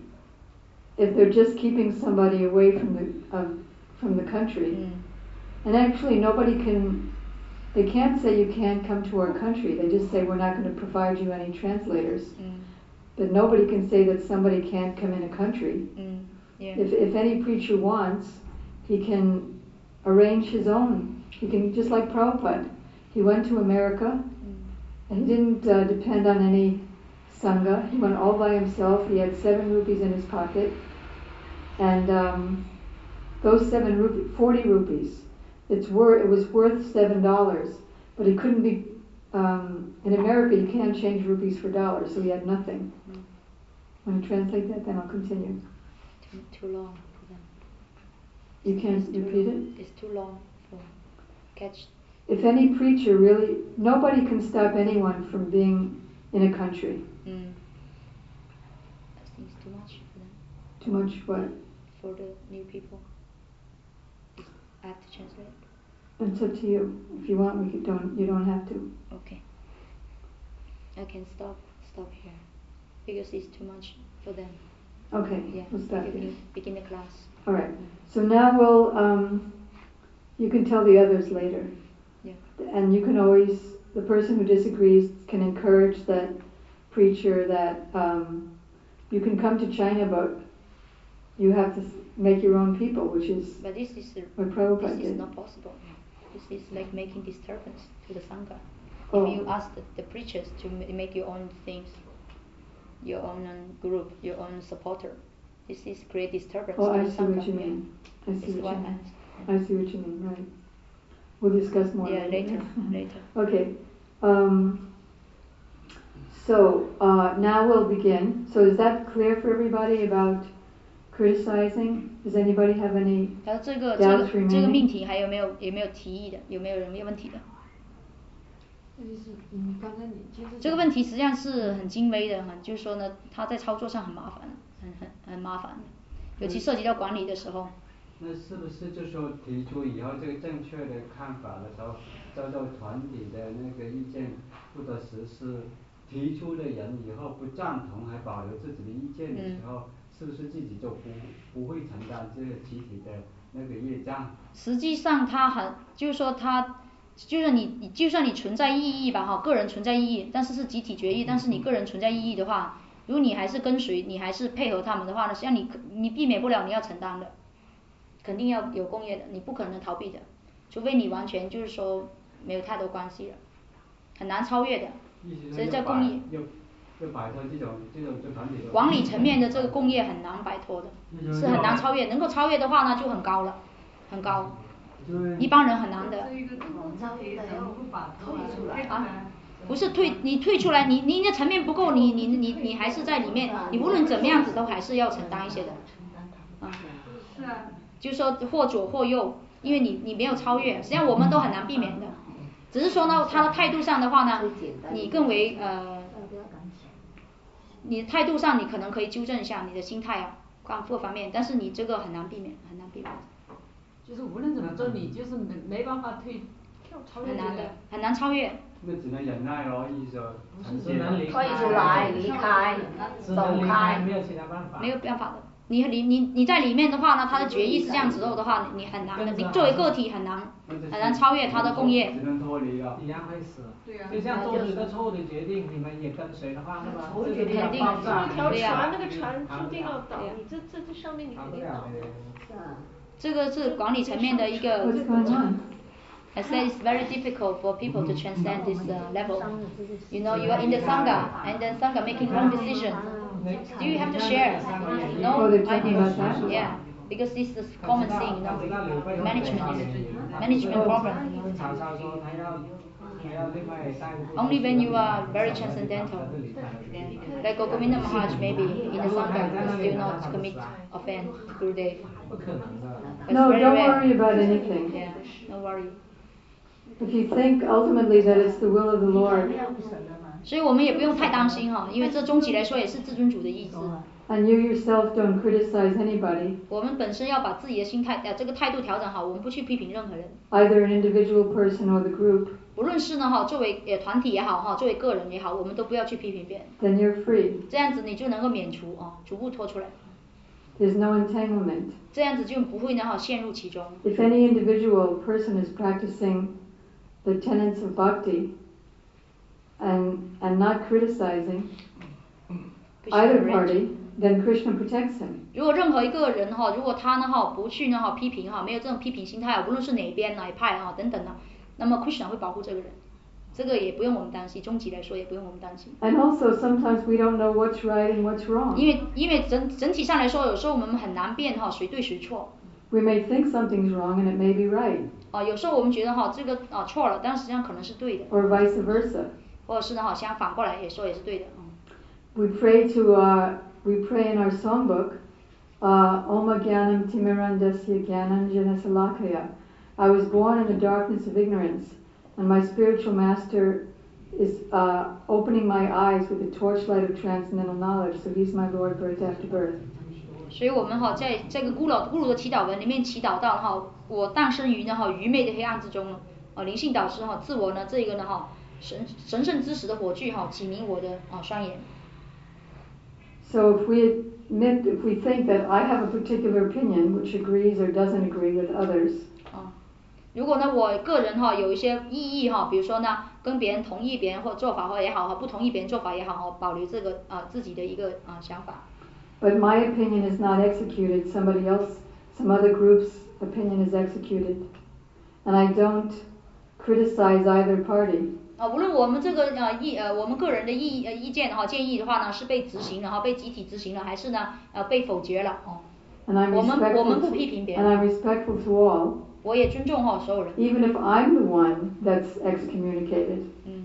if they're just keeping somebody away from the country. And actually they can't say you can't come to our country. They just say we're not going to provide you any translators. But nobody can say that somebody can't come in a country. Yeah. If any preacher wants, he can arrange his own. He can, just like Prabhupada. He went to America and he didn't depend on any sangha. He went all by himself. He had 7 rupees in his pocket. And those 40 rupees it was worth $7, but it couldn't be. In America, you can't change rupees for dollars, so he had nothing. Want to translate that? Then I'll continue. Too long for them. You can't repeat it? It's too long for catch. If any preacher really, nobody can stop anyone from being in a country. I think it's too much for them. Too much what? For the new people. I have to translate. It's up to you. If you want, you don't have to. Okay. I can stop here because it's too much for them. Okay. Yeah. We'll stop here. Begin the class. All right. So now we'll. You can tell the others later. Yeah. And you can always. The person who disagrees can encourage that preacher that you can come to China, but you have to make your own people, which is. But this is what Prabhupada this is did. not possible. This is like making disturbance to the Sangha. Oh. If you ask the preachers to make your own things, your own group, your own supporter, this is create disturbance. Oh, to I the see Sangha. what you mean. I see what you mean. I I see what you mean. Right. We'll discuss more later. Okay. So now we'll begin. So is that clear for everybody about criticizing? Does anybody have any 然后这个 doubts remaining? 这个命题还有没有提议的？有没有人有问题的？这个问题实际上是很精微的哈，就是说呢，它在操作上很麻烦，很麻烦的，尤其涉及到管理的时候。 那是不是就说提出以后这个正确的看法的时候，遭到团体的那个意见不得实施，提出的人以后不赞同还保留自己的意见的时候，是不是自己就不会承担这个集体的那个业障？ 实际上就是说就是你就算你存在异议吧哈，个人存在异议，但是是集体决议，但是你个人存在异议的话，如果你还是跟随，你还是配合他们的话呢，实际上你避免不了你要承担的，肯定要有共业的，你不可能逃避的，除非你完全就是说没有太多关系了，很难超越的。所以在共业要摆脱这种团体的管理层面的这个共业很难摆脱的，是很难超越，能够超越的话呢就很高了，很高，一般人很难的。不是你退出来，你的层面不够，你还是在里面，你无论怎么样子都还是要承担一些的，是啊，就是说或左或右，因为你没有超越，实际上我们都很难避免的，只是说呢，他的态度上的话呢，你更为你态度上你可能可以纠正一下你的心态啊，各方面，但是你这个很难避免，很难避免。 就是无论怎么做，你就是没办法超越。 很难的，很难超越。 那只能忍耐咯，意思说。 只能退出来，离开，走开。 没有其他办法。 没有办法的。你在里面的话呢，他的决议是这样子的话，你很难的，你作为个体很难超越他的共业。 只能脱离了。 一样会死。对啊。就像做了一个错误的决定，你们也跟随的话，那么肯定一条船，那个船注定要倒，你这上面你肯定倒。 这个是管理层面的一个。I said it's very difficult for people to transcend this level. You know, you are in the Sangha, and then Sangha making wrong decision. Do you have to share? No idea. Yeah, because this is common thing, you know. Management problem. Only when you are very transcendental. Like Govinda Maharaj maybe in the Sangha still not commit offense Gurudev. No, don't worry about anything. Yeah, no worry. If you think ultimately that it's the will of the Lord. 所以我们也不用太担心哈，因为这终极来说也是至尊主的意志。 And you yourself don't criticize anybody. 我们本身要把自己的心态这个态度调整好，我们不去批评任何人。 Either an individual person or the group. 不论是呢作为团体也好作为个人也好，我们都不要去批评别人。 Then you're free. 这样子你就能够免除逐步脱出来。 There's no entanglement. 这样子就不会陷入其中。 If any individual person is practicing the tenets of bhakti and not criticizing either party, then Krishna protects him. 如果任何一个人如果他不去批评没有这种批评心态，无论是哪边哪一派等等那么 Krishna 会保护这个人，这个也不用我们担心，终极来说也不用我们担心。 And also sometimes we don't know what's right and what's wrong. 因为整体上来说，有时候我们很难辨谁对谁错。 We may think something's wrong and it may be right. 有时候我们觉得这个错了，但实际上可能是对的。 or vice versa. 或者是呢相反过来也说也是对的。 We pray in our songbook, Om Gyanam Timirandasya Gyananjana Salakaya. I was born in the darkness of ignorance, and my spiritual master is opening my eyes with the torchlight of transcendental knowledge, so he's my Lord birth after birth. 所以我们在这个咕噜的祈祷文里面祈祷到我诞生于愚昧的黑暗之中，灵性导师自我呢这个呢神圣知识的火炬启明我的双眼。 So if we think that I have a particular opinion which agrees or doesn't agree with others, 如果呢我个人有一些异议比如说呢跟别人同意别人或做法也好不同意别人做法也好保留这个自己的一个想法。 But my opinion is not executed, some other group's opinion is executed, and I don't criticize either party. 无论我们这个我们个人的意见建议的话呢是被执行了被集体执行了还是呢被否决了我们不批评别人。And I'm respectful to all. 我也尊重所有人。 Even if I'm the one that's excommunicated,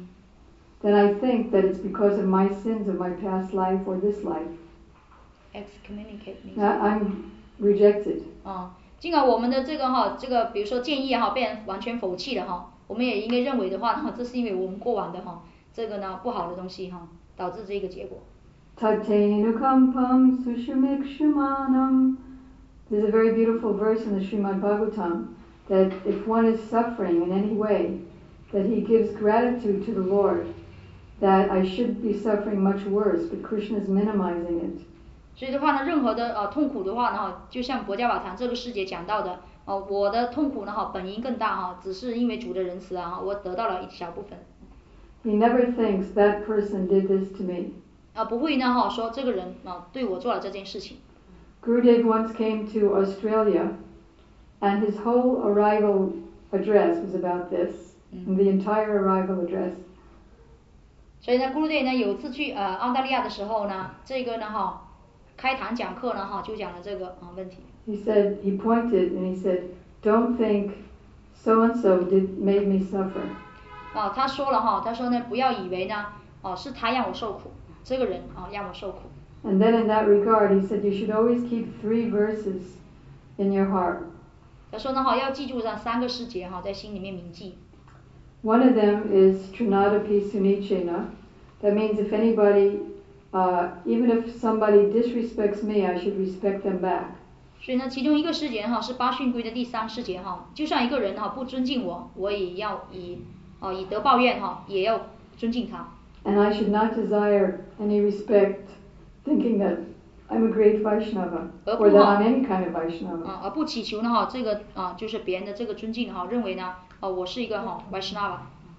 then I think that it's because of my sins of my past life or this life. Excommunicate means I'm rejected. 尽管我们的这个比如说建议被人完全否弃了我们也应该认为的话这是因为我们过往的这个呢不好的东西导致这个结果。 Tatenu kampam sushumikshumanam. There's a very beautiful verse in the Srimad Bhagavatam that if one is suffering in any way, that he gives gratitude to the Lord, that I should be suffering much worse, but Krishna is minimizing it. 所以的话呢任何的痛苦的话呢就像博伽瓦坛这个师姐讲到的我的痛苦呢本因更大只是因为主的仁慈我得到了一小部分。 He never thinks that person did this to me. 不会呢说这个人对我做了这件事情。 Gurudev once came to Australia, and his whole arrival address was about this, the entire arrival address. 所以呢Gurudev呢有一次去澳大利亚的时候呢这个呢开坛讲课呢就讲了这个问题。 He pointed and he said, "Don't think so and so made me suffer." 他说了他说呢不要以为呢是他让我受苦，这个人让我受苦。 And then in that regard, he said you should always keep 3 verses in your heart. 他说呢要记住这3个诗节在心里面铭记。 One of them is Trinadapi Sunichena. That means if anybody, even if somebody disrespects me, I should respect them back. 所以呢，其中一个诗节是八训规的第3诗节就算一个人不尊敬我，我也要以德报怨也要尊敬他。 And I should not desire any respect, thinking that I'm a great Vaishnava, or that I'm any kind of Vaishnava. 而不祈求呢这个就是别人的这个尊敬认为呢我是一个Vaishnava。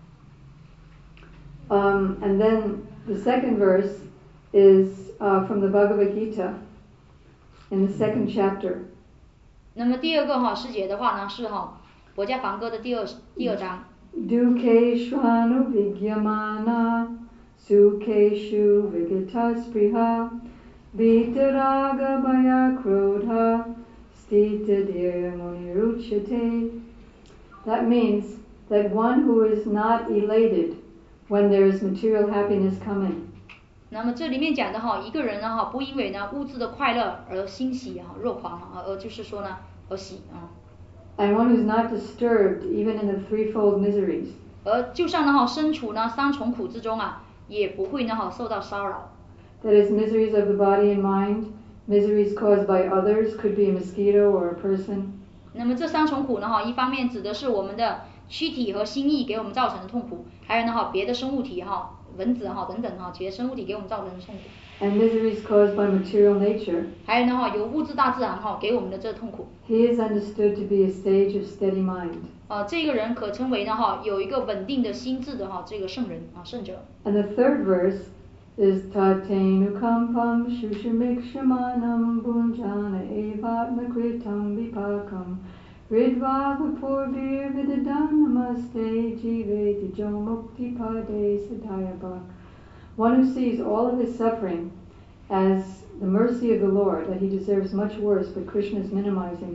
And then the second verse is from the Bhagavad Gita, in the 2nd chapter. 那么第2个诗节的话呢是博伽梵歌的第二章。 Dukeshvanu vigyamana sukeshu vigitaspriha vitaraga bhaya krodha stita muniruchate. That means that one who is not elated when there is material happiness coming. 那么这里面讲的一个人呢不因为呢物质的快乐而欣喜若狂而就是说呢而喜 And one who's not disturbed even in the 3-fold miseries. 而就算呢身处呢3重苦之中也不会呢受到骚扰。 That is miseries of the body and mind, miseries caused by others, could be a mosquito or a person. 那么这3重苦呢一方面指的是我们的躯体和心意给我们造成的痛苦，还有呢别的生物体蚊子等等别的生物体给我们造成的痛苦。 And miseries caused by material nature. 还有呢由物质大自然给我们的这痛苦。 He is understood to be a sage of steady mind. 这个人可称为呢有一个稳定的心智的这个圣人圣者。 And the 3rd verse is Tatenu kampam shushumikshamanam bunjana evatma kritam vipakam ridvava purvir vidadanamaste jiveti jomukti pade sadayabak. One who sees all of his suffering as the mercy of the Lord, that he deserves much worse, but Krishna is minimizing it.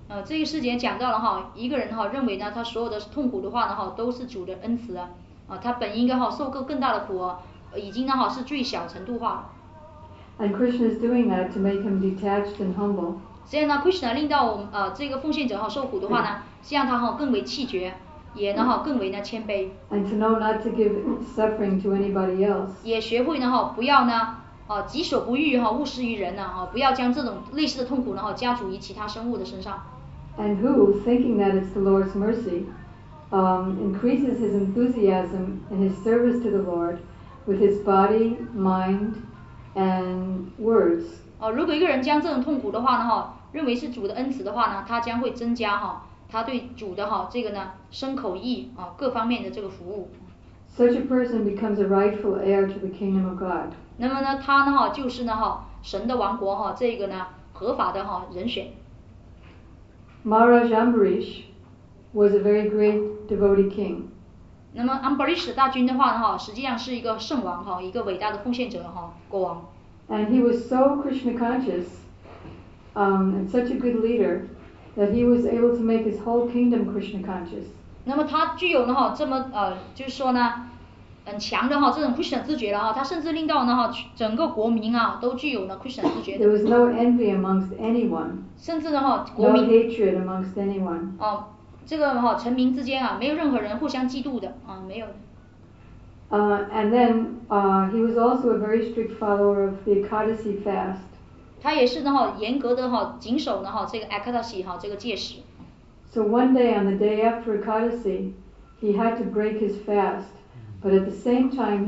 这个世节讲到了哈，一个人哈认为呢，他所有的痛苦的话呢哈，都是主的恩慈啊，他本应该哈受更大的苦啊，已经呢哈是最小程度化了。 And Krishna is doing that to make him detached and humble. 所以呢 ，Krishna 令到我们这个奉献者哈受苦的话呢，是让他哈更为气绝，也呢哈更为呢谦卑。 And to know not to give suffering to anybody else. 也学会呢哈不要呢己所不欲哈勿施于人呢不要将这种类似的痛苦呢加诸于其他生物的身上。 And who, thinking that it's the Lord's mercy, increases his enthusiasm in his service to the Lord with his body, mind, and words. 如果一个人将这种痛苦的话呢认为是主的恩慈的话呢，他将会增加他对主的这个呢身口意各方面的这个服务。 Such a person becomes a rightful heir to the kingdom of God. 那么呢，他呢就是呢神的王国这个呢合法的人选。 Maharaj Ambarish was a very great devotee king. 那么 Ambarish 大君的话呢实际上是一个圣王一个伟大的奉献者国王。 And he was so Krishna conscious, and such a good leader, that he was able to make his whole kingdom Krishna conscious. 那么他具有呢这么就是说呢很强的这种 Krishna 自觉了他甚至令到呢整个国民都具有呢 Krishna 自觉的。 There was no envy amongst anyone. 甚至呢国 No 民 hatred amongst anyone. 这个臣民之间没有任何人互相嫉妒的没有。 And then he was also a very strict follower of the Ekadasi fast. 他也是呢严格的谨守呢这个 Ekadasi 这个戒食。 So one day, on the day after Ekadasi, he had to break his fast, but at the same time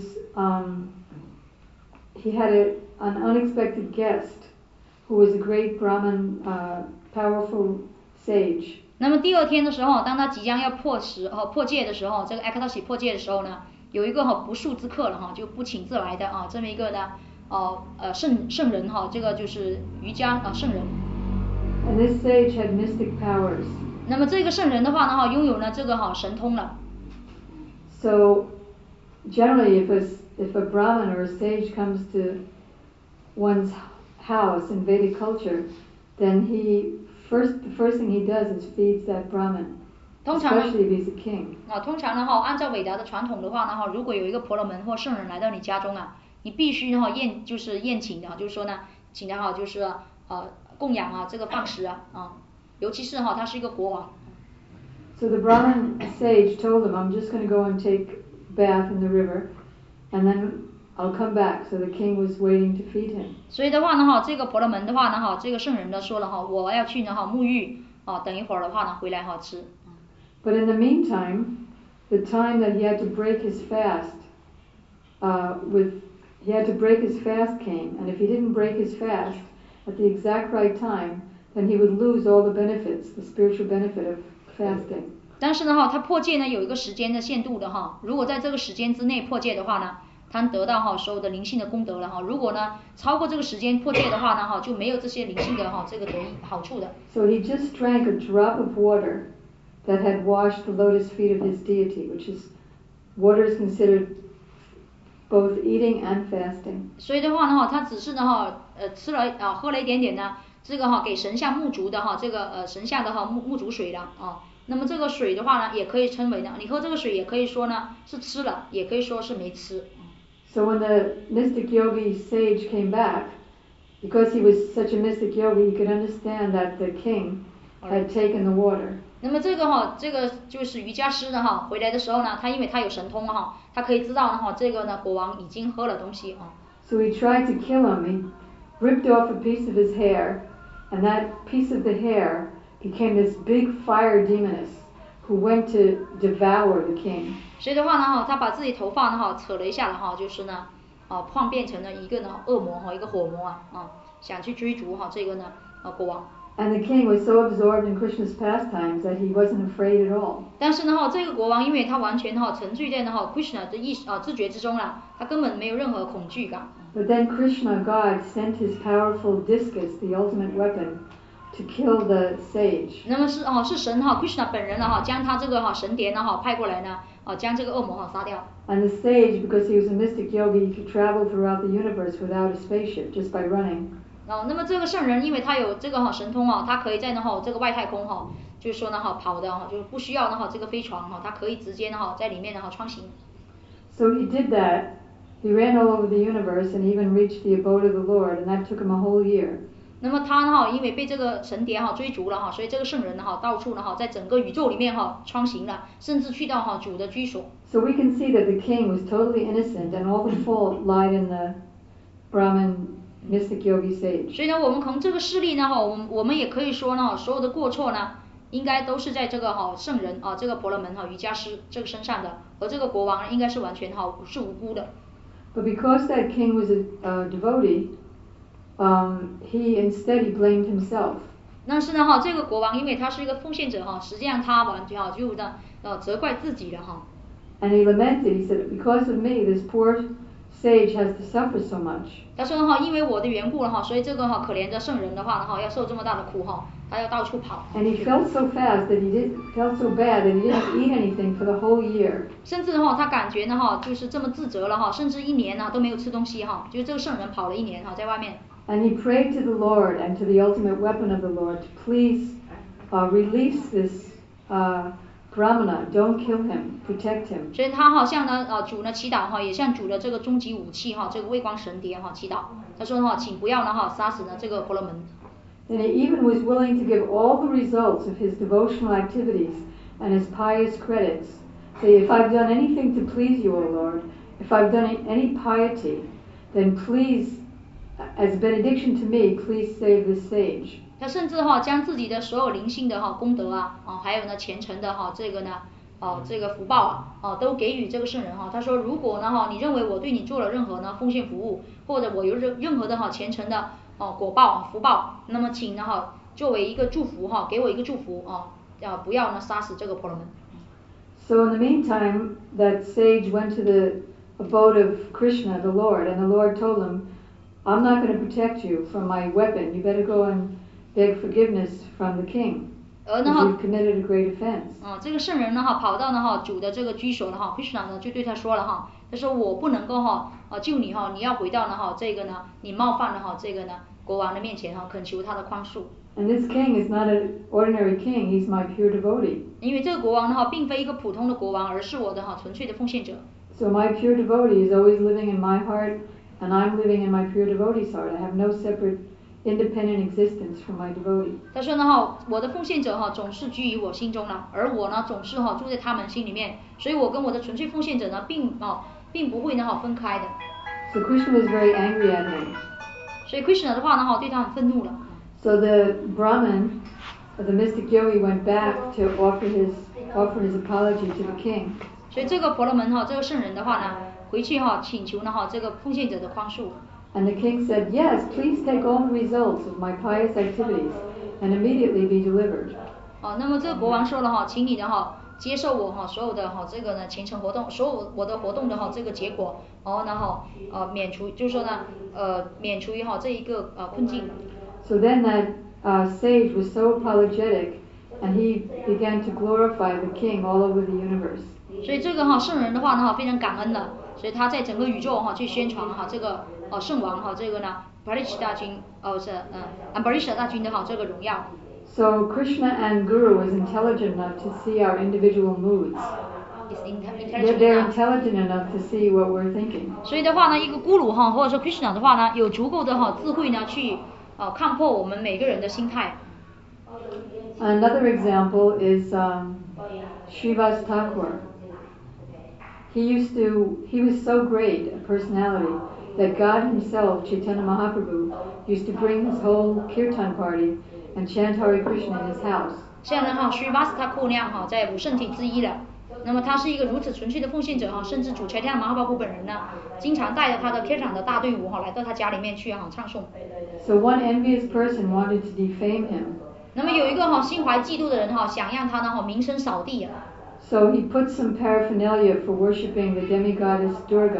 he had an unexpected guest who was a great Brahmin, powerful sage. 那么第二天的时候，当他即将要破戒的时候，这个 Ekadasi 破戒的时候呢，有一个不速之客了就不请自来的这么一个呢圣人这个就是瑜伽圣人。 And this sage had mystic powers. 那么这个圣人的话呢拥有呢这个神通了。 So generally, if a Brahmin or a sage comes to one's house in Vedic culture, then the first thing he does is feeds that Brahmin, especially if he's a king. 通常呢按照伟大的传统的话呢如果有一个婆罗门或圣人来到你家中你必须宴请的就是说呢请他就是供养这个饭食尤其是他是一个国王。 So the Brahmin sage told him, I'm just going to go and take bath in the river, and then I'll come back. So the king was waiting to feed him. 所以的话呢这个婆罗门的话呢这个圣人呢说了我要去呢沐浴等一会儿的话呢回来吃。 But in the meantime, the time that he had to break his fast, he had to break his fast came, and if he didn't break his fast at the exact right time, then he would lose all the benefits, the spiritual benefit of fasting. 但是呢他破戒呢有一个时间的限度的如果在这个时间之内破戒的话呢，他得到所有的灵性的功德了如果呢超过这个时间破戒的话呢就没有这些灵性的这个得益好处的。 So he just drank a drop of water that had washed the lotus feet of his deity, which is water is considered both eating and fasting. 所以的话呢他只是呢吃了喝了一点点呢这个给神像沐足的这个神像的沐足水了那么这个水的话呢也可以称为呢你喝这个水也可以说呢是吃了也可以说是没吃。 So when the mystic yogi sage came back, because he was such a mystic yogi, he could understand that the king had taken the water. 那么这个就是瑜伽师呢回来的时候呢他因为他有神通他可以知道呢这个呢国王已经喝了东西 So he tried to kill him. He ripped off a piece of his hair, and that piece of the hair became this big fire demoness who went to devour the king. 所以的话呢他把自己头发呢扯了一下就是呢幻变成了一个呢恶魔一个火魔想去追逐这个呢国王。 And the king was so absorbed in Krishna's pastimes that he wasn't afraid at all. 但是呢这个国王因为他完全沉醉在Krishna 的自觉之中了，他根本没有任何恐惧感。 But then Krishna, God, sent his powerful discus, the ultimate weapon, to kill the sage. 那么是神Krishna 本人将他这个神蝶派过来呢将这个恶魔杀掉。 And the sage, because he was a mystic yogi, he could travel throughout the universe without a spaceship, just by running. 那么这个圣人因为他有这个神通他可以在这个外太空就是说跑的就是不需要这个飞船他可以直接在里面穿行。 So he did that. He ran all over the universe and even reached the abode of the Lord, and that took him a whole year. 那么他因为被这个神蝶追逐了所以这个圣人到处在整个宇宙里面穿行了，甚至去到主的居所。 So we can see that the king was totally innocent, and all the fault lied in the Brahmin mystic yogi sage. 所以呢，我们从这个事例呢我们也可以说呢，所有的过错呢，应该都是在这个圣人这个婆罗门瑜伽师这个身上的，而这个国王应该是完全是无辜的。 But because that king was a devotee, he instead blamed himself. 但是呢这个国王因为他是一个奉献者实际上他完全就责怪自己了 And he lamented. He said, "Because of me, this poor sage has to suffer so much." 他说呢因为我的缘故了所以这个可怜的圣人的话呢要受这么大的苦他要到处跑。 And he felt so fast that felt so bad that he didn't eat anything for the whole year. 甚至他感觉呢就是这么自责了甚至1年都没有吃东西就是这个圣人跑了1年在外面。 And he prayed to the Lord and to the ultimate weapon of the Lord to please release this Brahmana. Don't kill him. Protect him. 所以他向主呢祈祷也向主的这个终极武器这个微光神蝶祈祷。他说请不要杀死这个婆罗门。 And he even was willing to give all the results of his devotional activities and his pious credits. Say, if I've done anything to please you, O Lord, if I've done any piety, then please, as a benediction to me, please save this sage. 他甚至将自己的所有灵性的功德还有呢虔诚的这个呢这个福报都给予这个圣人他说如果呢你认为我对你做了任何呢奉献服务，或者我有任何的虔诚的果报福报，那么请呢作为一个祝福给我一个祝福不要呢杀死这个婆罗门。 So in the meantime, that sage went to the abode of Krishna, the Lord, and the Lord told him, "I'm not going to protect you from my weapon. You better go and beg forgiveness from the king, because you've committed a great offense." 这个圣人呢跑到呢主的这个居所了Krishna 呢就对他说了他说我不能够救你你要回到呢这个呢你冒犯了这个呢国王的面前恳求他的宽恕。 And this king is not an ordinary king. He's my pure devotee. 因为这个国王呢并非一个普通的国王，而是我的纯粹的奉献者。 So my pure devotee is always living in my heart, and I'm living in my pure devotee's heart. I have no separate independent existence from my devotee. 他说呢我的奉献者总是居于我心中了，而我呢总是住在他们心里面，所以我跟我的纯粹奉献者呢并不会呢分开的。 So Krishna was very angry at him. 所以 Krishna 的话呢对他很愤怒了。 So the Brahmin, the mystic yogi, went back to offer his apology to the king. 所以这个婆罗门这个圣人的话呢回去请求呢这个奉献者的宽恕。 And the king said, "Yes, please take all the results of my pious activities and immediately be delivered." 那么这个国王说了请你的接受我所有的这个呢虔诚活动，所有我的活动的这个结果，然后免除就是说呢免除于这一个困境。 So then that sage was so apologetic, and he began to glorify the king all over the universe. 所以这个圣人的话呢非常感恩的，所以他在整个宇宙去宣传这个圣王这个呢 Parishta 大军Parishta 大军的这个荣耀。 So Krishna and Guru was intelligent enough to see our individual moods. They're intelligent enough to see what we're thinking. 所以的话呢，一个咕噜或者说 Krishna 的话呢，有足够的智慧呢去看破我们每个人的心态。 Another example is Srivas Thakur. He was so great a personality that God himself, Chaitanya Mahaprabhu, used to bring his whole kirtan party and chant Hare Krishna in his house. 像呢Srivas Thakur 那样在五圣体之一的，那么他是一个如此纯粹的奉献者甚至主Chaitanya Mahaprabhu本人呢，经常带着他的 kirtan 的大队伍来到他家里面去唱诵。 So one envious person wanted to defame him. 那么有一个心怀嫉妒的人想让他呢名声扫地。 So he put some paraphernalia for worshiping the demigoddess Durga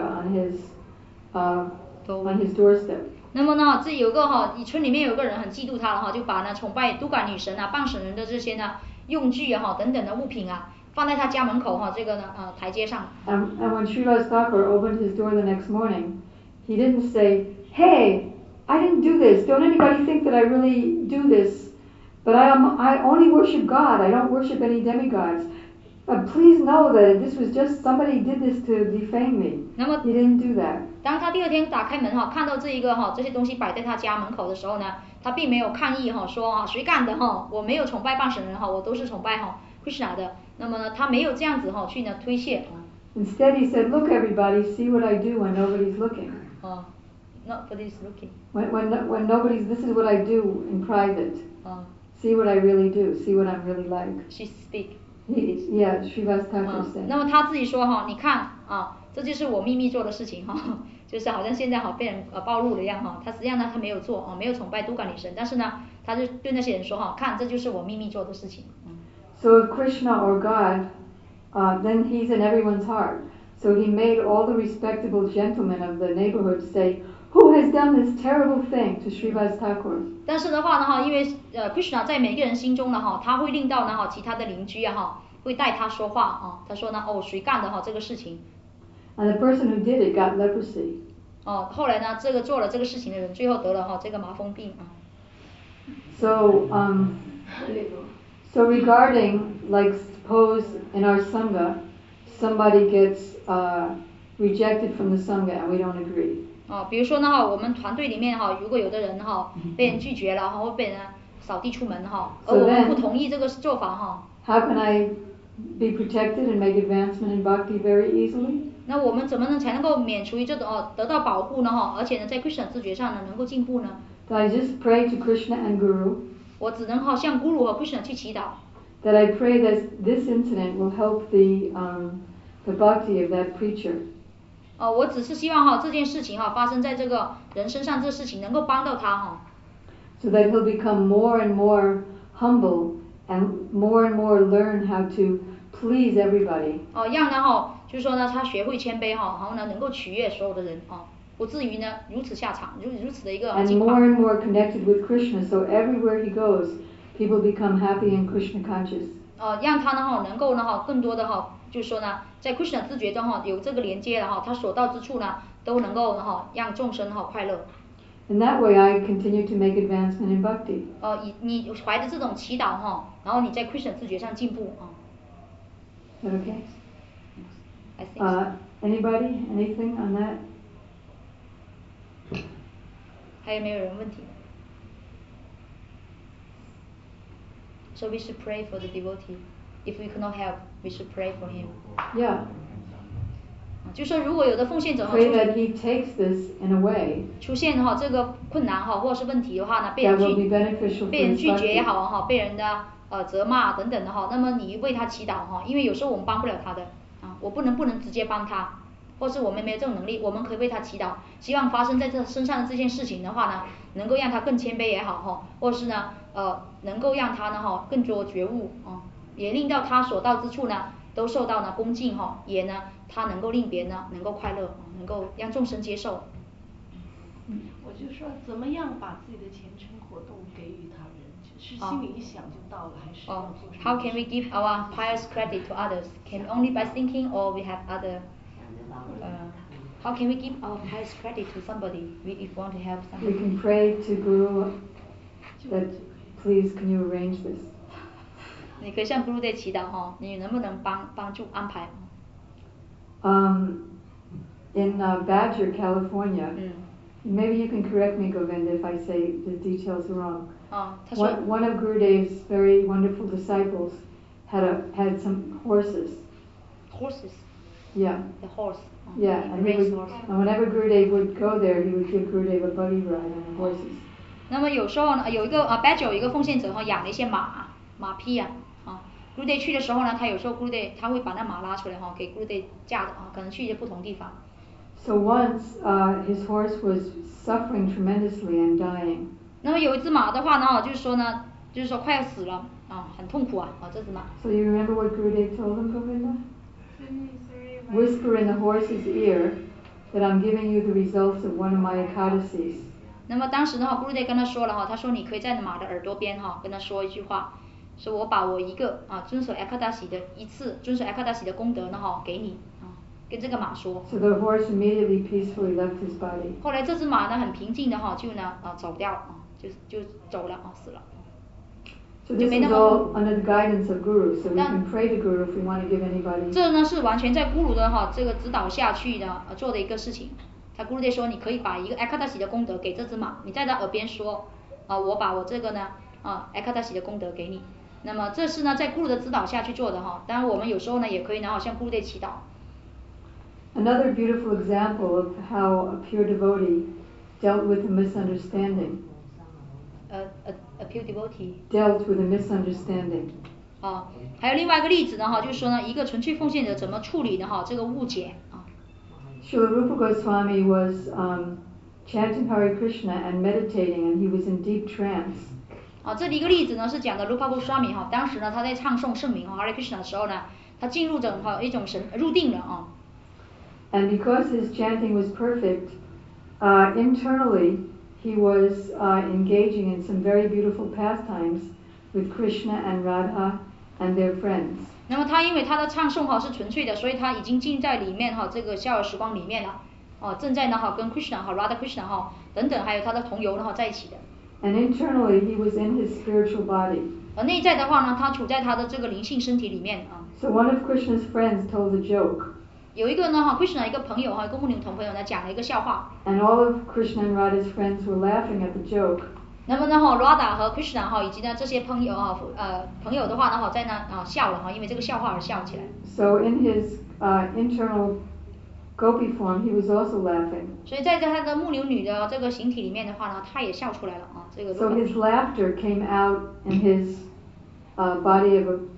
on his doorstep. 那么呢，这有个村里面有个人很嫉妒他了就把呢崇拜都嘎女神半神人的这些呢用具等等的物品放在他家门口这个呢台阶上。 And when Srivas Thakur opened his door the next morning, he didn't say, "Hey, I didn't do this. Don't anybody think that I really do this? But I only worship God. I don't worship any demigods. Please know that this was just somebody did this to defame me. He didn't do that. 当他第二天打开门哈，看到这一个哈这些东西摆在他家门口的时候呢，他并没有抗议哈，说啊谁干的哈，我没有崇拜半神人哈，我都是崇拜哈 Krishna 的。那么呢，他没有这样子哈去呢推卸。 Instead, he said, "Look, everybody, see what I do when nobody's looking." Nobody's looking. When nobody's, this is what I do in private. See what I really do. See what I'm really like. She speak. Yeah, Srivas Thakur said. 那么他自己说哈，你看啊，这就是我秘密做的事情哈，就是好像现在好被人暴露了一样哈。他实际上呢，他没有做啊，没有崇拜都伽女神，但是呢，他就对那些人说哈，看这就是我秘密做的事情。 So if Krishna or God, then he's in everyone's heart. So he made all the respectable gentlemen of the neighborhood say, "Who has done this terrible thing to Srivas Thakur?" 但是的话呢哈，因为Krishna 在每个人心中呢哈，他会令到呢哈其他的邻居啊哈会带他说话啊，他说呢哦谁干的哈这个事情。 And the person who did it got leprosy. 后来呢这个做了这个事情的人最后得了哈这个麻风病啊。 So regarding like suppose in our sangha somebody gets rejected from the sangha and we don't agree. 比如说呢哈，我们团队里面哈，如果有的人哈被人拒绝了哈，或被人扫地出门哈，而我们不同意这个做法哈。 How can I be protected and make advancement in bhakti very easily? 那我们怎么才能够免除于这种得到保护呢哈？而且呢，在 Krishna 自觉上呢能够进步呢？ That I just pray to Krishna and Guru. 我只能哈向 Guru 和 Krishna 去祈祷。 That I pray that this incident will help the bhakti of that preacher. 我只是希望哈这件事情哈发生在这个人身上，这事情能够帮到他哈。 So that he'll become more and more humble and more learn how to please everybody. 让呢哈，就是说呢，他学会谦卑哈，然后呢能够取悦所有的人不至于呢如此下场，如此的一个境况。 And more connected with Krishna, so everywhere he goes, people become happy and Krishna conscious. 让他呢哈能够呢哈更多的哈，就是说呢，在 Krishna 自觉中哈有这个连接了哈，他所到之处呢都能够哈让众生哈快乐。 In that way, I continue to make advancement in bhakti. 你怀着这种祈祷哈，然后你在 Krishna 自觉上进步 Is that okay? I think so. Anybody? Anything on that? 还有没有人问题 ？So we should pray for the devotee. If we cannot help, we should pray for him. Yeah. 就说如果有的奉献者 Pray that he takes this in a way 出现这个困难或者是问题的话呢，被 that 人 will be beneficial for 被人 his 拒绝也 bhakti. 好被人的责骂等等的那么你为他祈祷因为有时候我们帮不了他的我不能直接帮他，或是我们没有这种能力，我们可以为他祈祷，希望发生在这身上的这件事情的话呢，能够让他更谦卑也好或是呢能够让他呢更多觉悟也令到他所到之处呢都受到呢恭敬也呢他能够令别人呢能够快乐，能够让众生接受。 我就说怎么样把自己的虔诚活动给予他人，是心里一想就到了，还是要做什么？ How can we give our pious credit to others? Can only by thinking, or we have other? How can we give our pious credit to somebody if we want to help somebody? We can pray to Guru that please can you arrange this? 你可以向 Guru 祈祷你能不能帮助安排 ？In Badger, California. Maybe you can correct me, Govinda, if I say the details are wrong. One of Gurudev's very wonderful disciples had some horses. Horses? Yeah. The horse. Yeah, and whenever Gurudev would go there, he would give Gurudev a buggy ride on the horses. 那么有时候呢，有一个Badger 有一个奉献者养了一些马匹Gurudev 去的时候呢，他有时候 Gurudev 他会把那马拉出来给 Gurudev 驾的可能去一些不同地方。 So once his horse was suffering tremendously and dying. 那么有一只马的话呢，就是说快要死了很痛苦这只马。 So you remember what Gurudev told him, Govinda? Whisper in the horse's ear that I'm giving you the results of one of my ekadasis. 那么当时呢Gurudev 跟他说了他说你可以在马的耳朵边跟他说一句话，说我把我一个遵守 ekadashi 的一次遵守 ekadashi 的功德呢给你跟这个马说。 So the horse immediately peacefully left his body. 后来这只马呢很平静的就走掉就走了死了。 So this is all under the guidance of Guru. So we can pray to Guru if we want to give anybody. 这呢是完全在咕噜的这个指导下去的做的一个事情。他咕噜爹说你可以把一个 Ekadashi 的功德给这只马，你在他耳边说我把我这个呢Ekadashi 的功德给你。那么这是呢在咕噜的指导下去做的当然我们有时候呢也可以呢向咕噜爹祈祷。 Another beautiful example of how a pure devotee dealt with a misunderstanding. A pure devotee dealt with a misunderstanding. 还有另外一个例子呢就是说呢一个纯粹奉献者怎么处理呢这个误解 Srila Rupa Goswami was chanting Hare Krishna and meditating, and he was in deep trance. 这里一个例子呢是讲的 Rupa Goswami 当时呢他在唱诵圣名Hare Krishna 的时候呢，他进入着一种入定了 And because his chanting was perfect, internally he was engaging in some very beautiful pastimes with Krishna and Radha and their friends. 那么他因为他的唱诵是纯粹的，所以他已经进在里面这个逍遥时光里面了正在呢跟 Krishna Radha Krishna 等等还有他的同游在一起的。 And internally he was in his spiritual body. 而内在的话呢，他处在他的这个灵性身体里面 So one of Krishna's friends told a joke. 有一个呢Krishna 一个朋友一个穆尼同朋友呢讲了一个笑话。 And all of Krishna and Radha's friends were laughing at the joke. 那么呢Radha 和 Krishna 以及呢这些朋友朋友的话呢在那笑了因为这个笑话而笑起来。 So in his internal gopi form, he was also laughing. 所以在他的木牛女的这个形体里面的话呢，他也笑出来了这个。 So his laughter came out in his body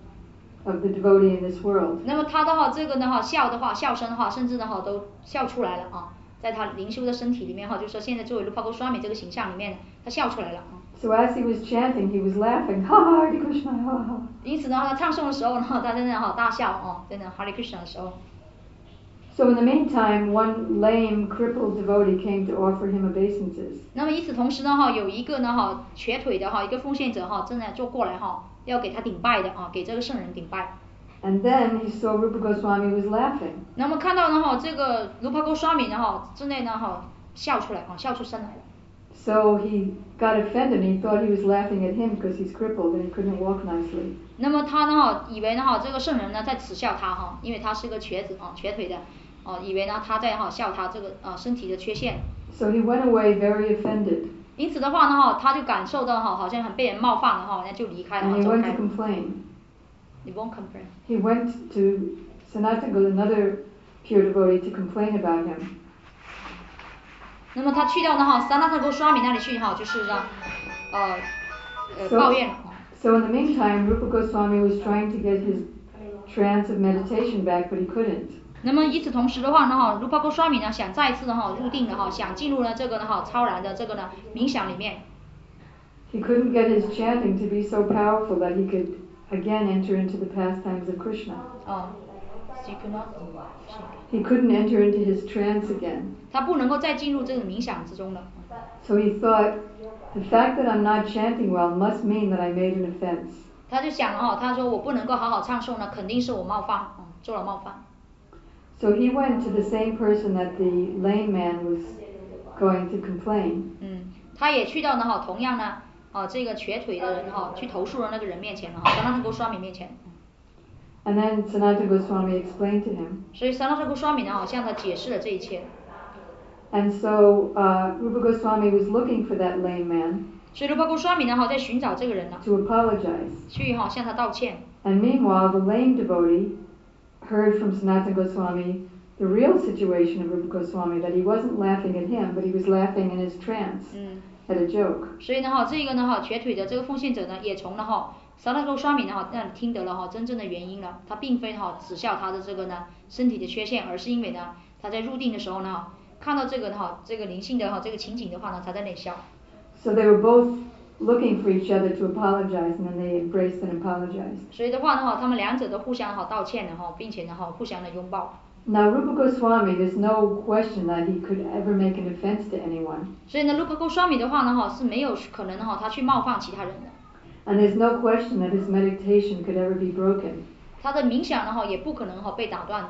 of the devotee in this world. 那么他的这个呢笑的话，笑声甚至呢都笑出来了在他灵修的身体里面就是说现在作为 Rupa Goswami 这个形象里面，他笑出来了 So as he was chanting, he was laughing, ha ha, Hare Krishna, ha ha. 因此呢，他唱诵的时候呢，他在那大笑在那 Hare Krishna 的时候。 So in the meantime, one lame, crippled devotee came to offer him obeisances. 那么与此同时呢有一个呢瘸腿的一个奉献者正在坐过来要给他顶拜的给这个圣人顶拜。 And then he saw Rupa Goswami was laughing. 那么看到呢这个 Rupa Goswami 呢正在呢笑出来笑出声来了。 So he got offended and he thought he was laughing at him because he's crippled and he couldn't walk nicely. 那么他呢以为呢这个圣人呢在耻笑他因为他是个瘸子瘸腿的以为呢他在笑他这个身体的缺陷。 So he went away very offended. 因此的话呢他就感受到好像很被人冒犯了那就离开了 And he 走 went 开 to 了。 complain. He won't complain. He went to Sanatana Goswami, another pure devotee, to complain about him. 那么他去到呢Sanatana Goswami 那里去就是让抱怨了。 So in the meantime, Rupa Goswami was trying to get his trance of meditation back, but he couldn't. 那么与此同时的话呢Rupa Goswami 呢想再次入定了想进入了这个呢超然的这个呢冥想里面。 He couldn't get his chanting to be so powerful that he could again enter into the pastimes of Krishna. He couldn't enter into his trance again. 他不能够再进入这个冥想之中了。 So he thought, the fact that I'm not chanting well must mean that I made an offense. 他就想他说我不能够好好唱诵呢，肯定是我冒犯做了冒犯。 So he went to the same person that the lame man was going to complain. 他也去到呢同样呢这个瘸腿的人去投诉了那个人面前了Sanatana Goswami 面前。 And then Sanatana Goswami explained to him. 所以 Sanatana Goswami 呢向他解释了这一切。 And so Rupa Goswami was looking for that lame man. 所以 Rupa Goswami 呢在寻找这个人呢 to apologize. 去向他道歉。 And meanwhile, the lame devotee heard from Sanatana Goswami the real situation of Rupa Goswami, that he wasn't laughing at him, but he was laughing in his trance at a joke. 所以呢这个呢瘸腿的这个奉献者呢也从呢Sanatana Goswami 呢那里听得了真正的原因了，他并非耻笑他的这个呢身体的缺陷，而是因为呢他在入定的时候呢看到这个这个灵性的这个情景的话呢，他在那里笑。 So they were both looking for each other to apologize, and then they embraced and apologized. 所以的话呢他们两者都互相道歉了并且呢互相的拥抱。 Now Rupa Goswami, there's no question that he could ever make an offense to anyone. 所以呢 Rupa Goswami 的话呢是没有可能他去冒犯其他人的。 And there's no question that his meditation could ever be broken. 他的冥想呢也不可能被打断的。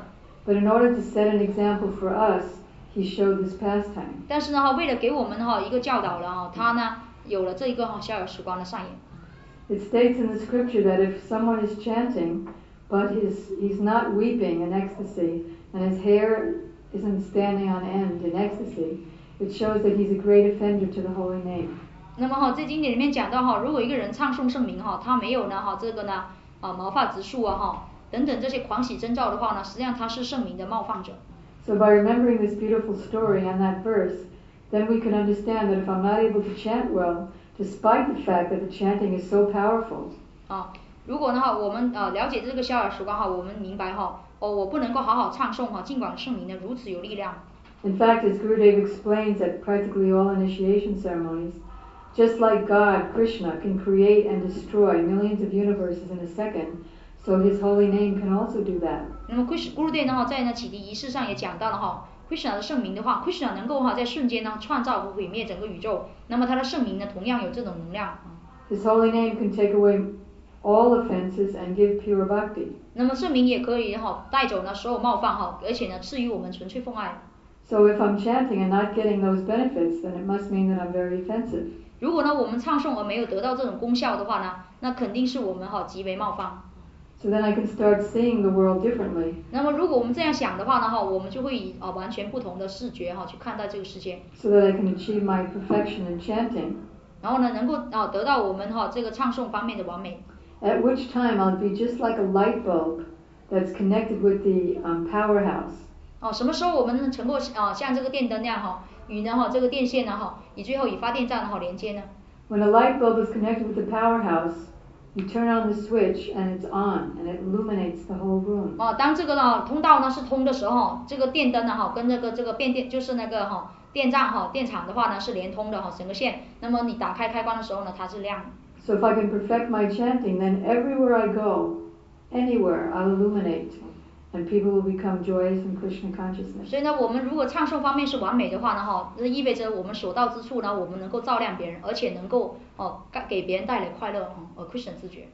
But in order to set an example for us, he showed this pastime. 但是呢，为了给我们一个教导了他呢有了这一个逍遥时光的上演。 It states in the scripture that if someone is chanting, but he's not weeping in ecstasy, and his hair isn't standing on end in ecstasy, it shows that he's a great offender to the holy name. 那么在经典里面讲到如果一个人唱诵圣名他没有呢这个呢毛发直竖等等这些狂喜征兆的话呢，实际上他是圣名的冒犯者。 So by remembering this beautiful story and that verse, then we can understand that if I'm not able to chant well, despite the fact that the chanting is so powerful. 如果呢我们了解这个逍遥时光我们明白我不能够好好唱诵尽管圣名呢如此有力量。 In fact, as Gurudev explains at practically all initiation ceremonies, just like God, Krishna, can create and destroy millions of universes in a second, so his holy name can also do that. 那么 Gurudev 呢在启迪仪式上也讲到了Krishna 的圣名的话 ，Krishna 能够在瞬间呢创造和毁灭整个宇宙，那么他的圣名呢同样有这种能量。 His holy name can take away all offenses and give pure bhakti. 那么圣名也可以带走呢所有冒犯而且呢赐予我们纯粹奉爱。 So if I'm chanting and not getting those benefits, then it must mean that I'm very offensive. 如果呢我们唱诵而没有得到这种功效的话呢，那肯定是我们极为冒犯。 So then I can start seeing the world differently. 那么如果我们这样想的话呢我们就会以完全不同的视觉去看待这个世界。 So that I can achieve my perfection in chanting. 然后呢能够得到我们这个唱诵方面的完美。 At which time I'll be just like a light bulb that's connected with the powerhouse. 什么时候我们能够像这个电灯那样与呢这个电线呢以最后以发电站连接呢 When a light bulb is connected with the powerhouse, you turn on the switch and it's on and it illuminates the whole room. 当这个通道呢是通的时候，这个电灯呢跟这个变电就是那个电站电厂的话呢是连通的整个线，那么你打开开关的时候呢它是亮的。 So if I can perfect my chanting, then everywhere I go, anywhere, I'll illuminate, and people will become joyous in Krishna consciousness. 所以呢，我们如果唱诵方面是完美的话呢这意味着我们所到之处呢，我们能够照亮别人，而且能够给别人带来快乐Krishna 自觉。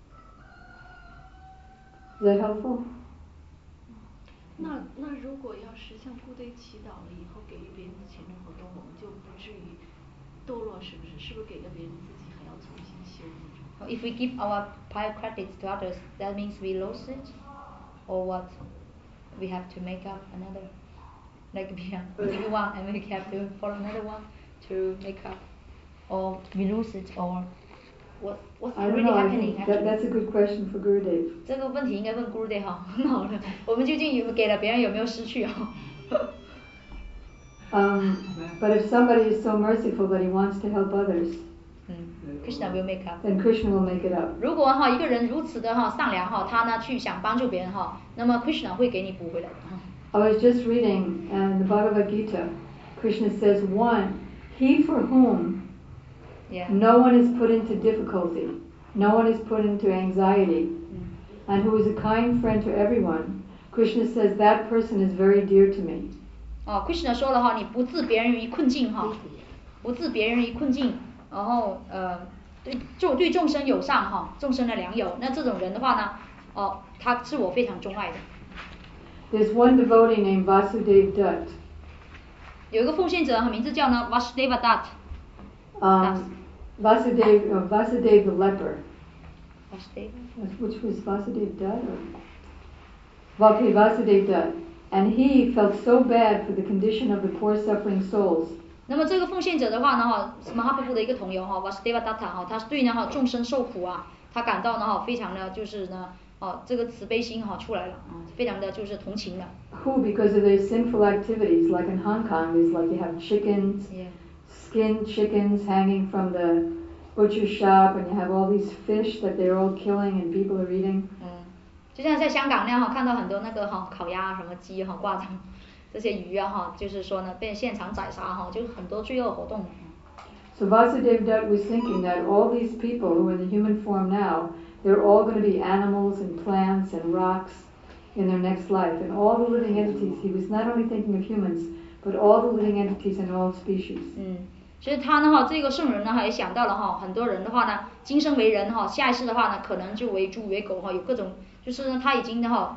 Is that helpful? 那如果要是像部队祈祷了以后给予别人的虔诚活动，我们就不至于堕落，是不是？是不是给了别人自己还要重新修那种？ If we give our prior credits to others, that means we lost it, or what? We have to make up another, like we give one and we have to follow another one to make up, or we lose it, or what's I don't really know. I happening? think that's a good question for Gurudev. 这个问题应该问 Gurudev 很好的。我们究竟给了别人有没有失去 But if somebody is so merciful that he wants to help others, Krishna will make up. then Krishna will make it up. 如果一个人如此的善良他呢去想帮助别人那么 Krishna 会给你补回来的。 I was just reading in the Bhagavad Gita. Krishna says, one, he for whom no one is put into difficulty, no one is put into anxiety, and who is a kind friend to everyone, Krishna says that person is very dear to me. Krishna 说了你不置别人于困境不置别人于困境，然后对众生友善众生的良友，那这种人的话呢他是我非常钟爱的。 There's one devotee named Vasudev Dutt. 有一个奉献者名字叫呢 Vasudeva Dutt. Vasudev the leper. Vasudeva? Which was Vasudev Dutt? Okay, Vasudev Dutt. And he felt so bad for the condition of the poor suffering souls. 那么这个奉献者的话呢是马哈布布的一个同游Vasudeva Dutt他对呢众生受苦他感到呢非常的就是呢这个慈悲心出来了非常的就是同情的。 Who, because of their sinful activities, like in Hong Kong, there's like you have chickens, skinned chickens hanging from the butcher shop, and you have all these fish that they're all killing and people are eating. 就像在香港那样看到很多那个烤鸭什么鸡挂着这些鱼就是说呢被现场宰杀就很多罪恶活动。 So Vasudev Dutt was thinking that all these people who are in the human form now, they're all going to be animals and plants and rocks in their next life. And all the living entities, he was not only thinking of humans, but all the living entities in all species. 所以他呢这个圣人呢也想到了很多人的话呢今生为人下一世的话呢可能就为猪为狗有各种就是呢他已经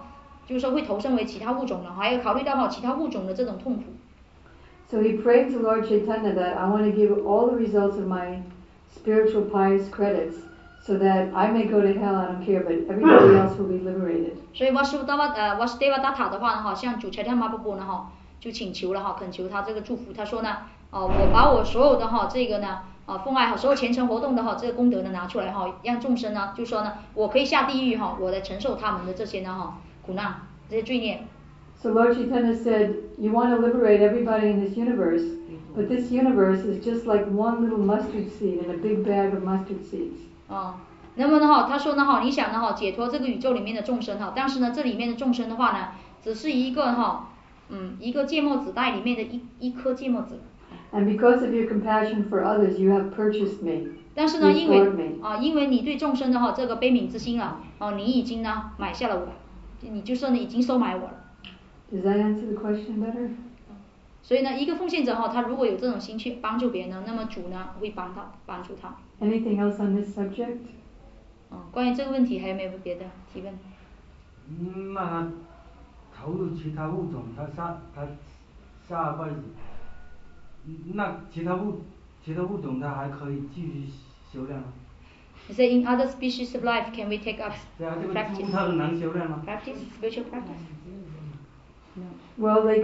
就是说会投生为其他物种了，还有考虑到其他物种的这种痛苦。 So he prayed to Lord Chaitanya that I want to give all the results of my spiritual pious credits so that I may go to hell, I don't care, but everybody else will be liberated. 所以Vasudevadatta 的话呢向主柴天马布布呢就请求了恳求他这个祝福，他说呢我把我所有的这个呢奉爱所有虔诚活动的这个功德呢拿出来让众生呢就说呢我可以下地狱我来承受他们的这些呢苦难这些罪孽。 So Lord Chaitanya said, you want to liberate everybody in this universe, but this universe is just like one little mustard seed in a big bag of mustard seeds. 那么呢他说呢你想呢解脱这个宇宙里面的众生但是呢这里面的众生的话呢只是一个一个芥末子袋里面的一颗芥末子。 And because of your compassion for others, you have purchased me. 但是呢因为你对众生的这个悲悯之心你已经呢买下了我，你就说你已经收买我了。 Does that answer the question better? 所以呢一个奉献者他如果有这种心去帮助别人呢，那么主呢会帮助他。 Anything else on this subject? 关于这个问题还有没有别的提问？ 那他投入其他物种，他下辈子，那其他物种他还可以继续修炼吗 ？You say in other species of life, can we take up practice? 他能修炼吗 Practice, spiritual practice. Well, they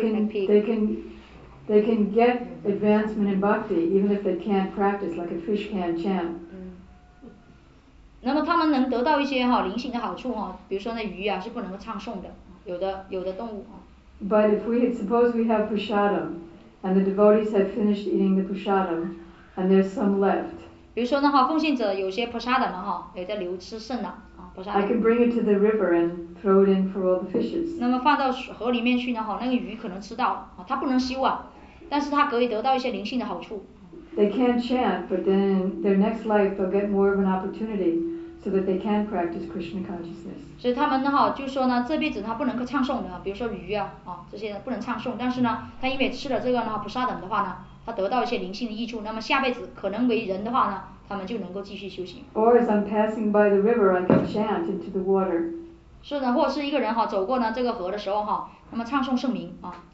can get advancement in bhakti even if they can't practice, like a fish can't chant. 那么他们能得到一些灵性的好处比如说那鱼是不能够唱诵的，有的动物 But suppose we have prasadam, and the devotees have finished eating the prasadam, and there's some left. 比如说呢奉献者有些 prasadam 有在留吃剩了 I can bring it to the river and throw it in for all the fishes. 那么放到河里面去呢那个鱼可能吃到了它不能修但是它可以得到一些灵性的好处。 They can't chant, but then in their next life they'll get more of an opportunity so that they can practice Krishna consciousness. 所以他们呢就说呢这辈子他不能够唱诵的，比如说鱼这些不能唱诵，但是呢他因为吃了这个呢prasadam的话呢，他得到一些灵性的益处，那么下辈子可能为人的话呢，他们就能够继续修行。 Or as I'm passing by the river, I can chant into the water. 是的，或者是一个人走过呢这个河的时候那么唱诵圣名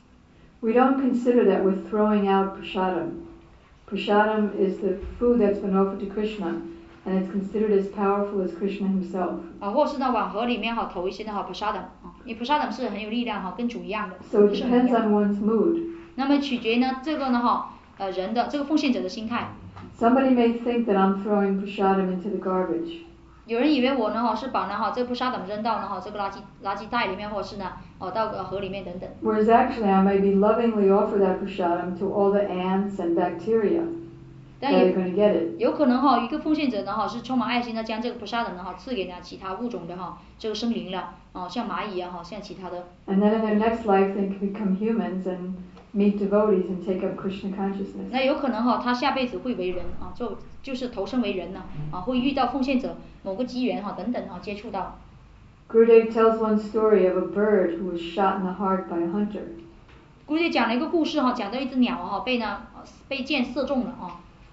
We don't consider that we're throwing out prasadam. Prasadam is the food that's been offered to Krishna, and it's considered as powerful as Krishna himself. 或是呢往河里面投一些prasadam因为prasadam是很有力量跟主一样的。 So it depends on one's mood. 那么取决呢这个呢人的这个奉献者的心态。 Somebody may think that I'm throwing prasadam into the garbage. 有人以为我呢是把呢这个prasadam扔到呢这个垃圾袋里面，或者是呢到河里面等等。 Whereas actually I may be lovingly offer that prasadam to all the ants and bacteria that are going to get it. 有可能一个奉献者呢是充满爱心的将这个prasadam呢赐给其他物种的这个生灵了像蚂蚁像其他的。 And then in their next life they can become humans and meet devotees and take up Krishna consciousness. 那有可能他下辈子会为人就是投生为人呢会遇到奉献者某个机缘等等接触到。 Gurudev tells one story of a bird who was shot in the heart by a hunter. Gurudev 讲了一个故事讲到一只鸟被箭射中了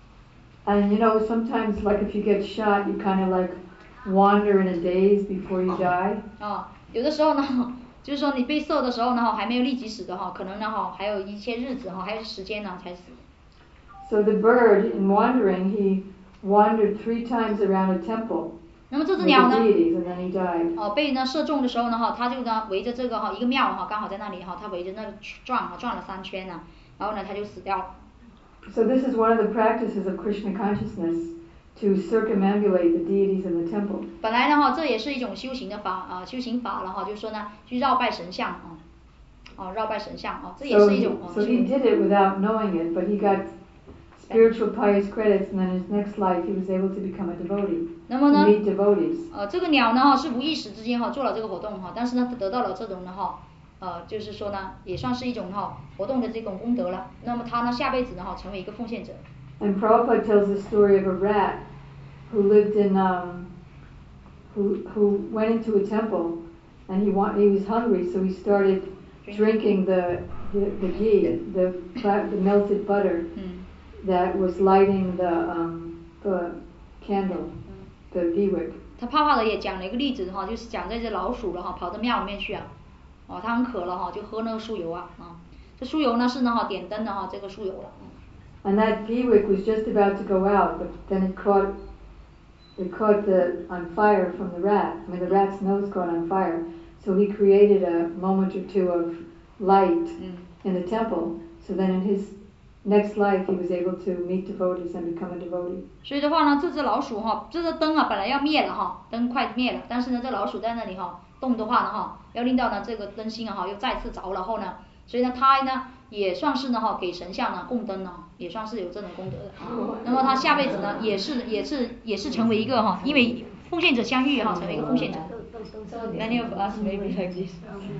And sometimes like if you get shot, you kind of like wander in a daze before you die. 有的时候呢就是说你被射的时候呢还没有立即死的可能呢还有一些日子还有时间呢才死。 So the bird, in wandering, he wandered 3 times around a temple. 那么这只鸟呢 with the deities, and then he died. 被呢射中的时候呢他就呢围着这个一个庙刚好在那里他围着那个转了3圈呢，然后呢他就死掉了。 So this is one of the practices of Krishna consciousness, to circumambulate the deities in the temple. 本来呢这也是一种修行的修行法了就是说呢去绕拜神像绕拜神像这也是一种。 So he did it without knowing it, but he got spiritual pious credits, and then in his next life he was able to become a devotee. 那么呢 meet devotees. 这个鸟呢是无意识之间做了这个活动但是呢他得到了这种呢就是说呢也算是一种活动的这种功德了。那么他呢下辈子呢成为一个奉献者。 And Prabhupada tells the story of a rat who lived in who went into a temple, and he was hungry, so he started drinking the ghee, the melted butter that was lighting the candle, the ghee wick. 他怕的也讲了一个例子就是讲这只老鼠了跑到庙里面去他很渴了哈，就喝那个酥油啊，这酥油呢是呢点灯的这个酥油了。 And that ghee wick was just about to go out, but then it caught on fire from the rat. I mean, the rat's nose caught on fire. So he created a moment or two of light in the temple. So then in his next life, he was able to meet devotees and become a devotee. 所以的话呢，这只老鼠这个灯本来要灭了灯快灭了，但是呢，这老鼠在那里动的话呢要令到呢这个灯芯又再次着了后呢，所以呢他呢也算是呢给神像呢供灯也算是有这种功德的那么他下辈子呢也是成为一个因为奉献者相遇成为一个奉献者。Many of us may be like this.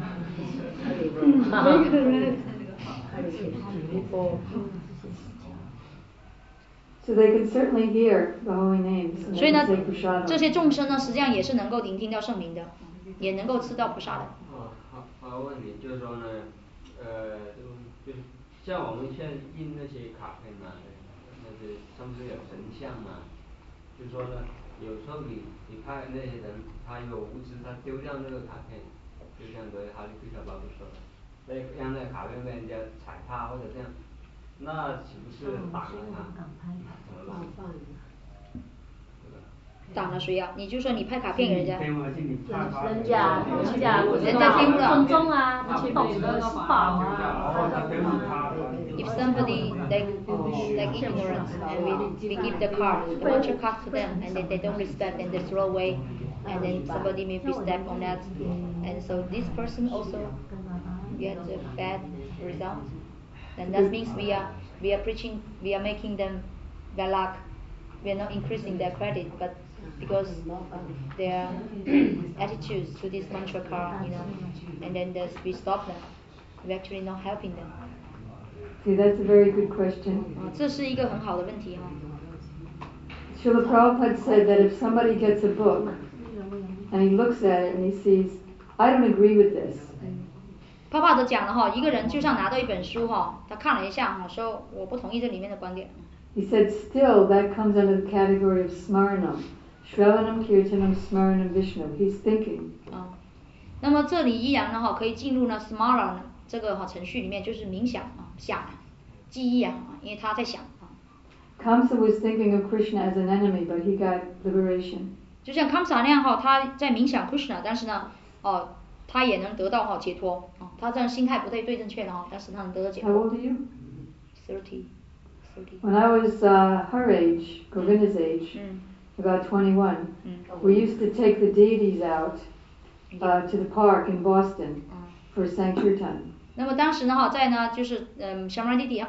So they can certainly hear the holy names. 所以呢，这些众生呢，实际上也是能够聆听到圣名的，也能够吃到菩萨的。 好问题就是说呢，就是像我们现在印那些卡片那些上面有神像就是说呢，有时候你看那些人，他有无知，他丢掉那个卡片，就像哈利·波特老师说的，让那个卡片被人家踩踏或者这样，那岂不是挡了他？怎么办？ 挡了谁你就说你派卡片给人家。 人家听不了。尊重他去保持的是宝 If somebody like ignorant and we give the card, the voucher card to them, and they don't respect and they throw away, and then somebody maybe step on that, and so this person also gets a bad result, and that means we are preaching, we are making them bad luck. We are not increasing their credit, but because their attitudes to this mantra card, and then we stop them. We're actually not helping them. See, that's a very good question. 这是一个很好的问题 Srila Prabhupada said that if somebody gets a book and he looks at it and he sees, I don't agree with this. 帕帕德讲了一个人就像拿到一本书他看了一下说我不同意这里面的观点。 He said, still that comes under the category of smaranam, Shravanam, Kirtanam, Smaranam, Vishnu. He's thinking. 那么这里依然呢可以进入呢 smara 这个程序里面，就是冥想想记忆因为他在想 Kamsa was thinking of Krishna as an enemy, but he got liberation. 就像 Kamsa 那样他在冥想 Krishna， 但是呢他也能得到解脱他这样心态不对正确的但是他能得到解脱。 How old are you? 30. When I was her age, Govinda's age, about 21, we used to take the deities out to the park in Boston for Sankirtan. 那么当时呢在呢就是小马弟弟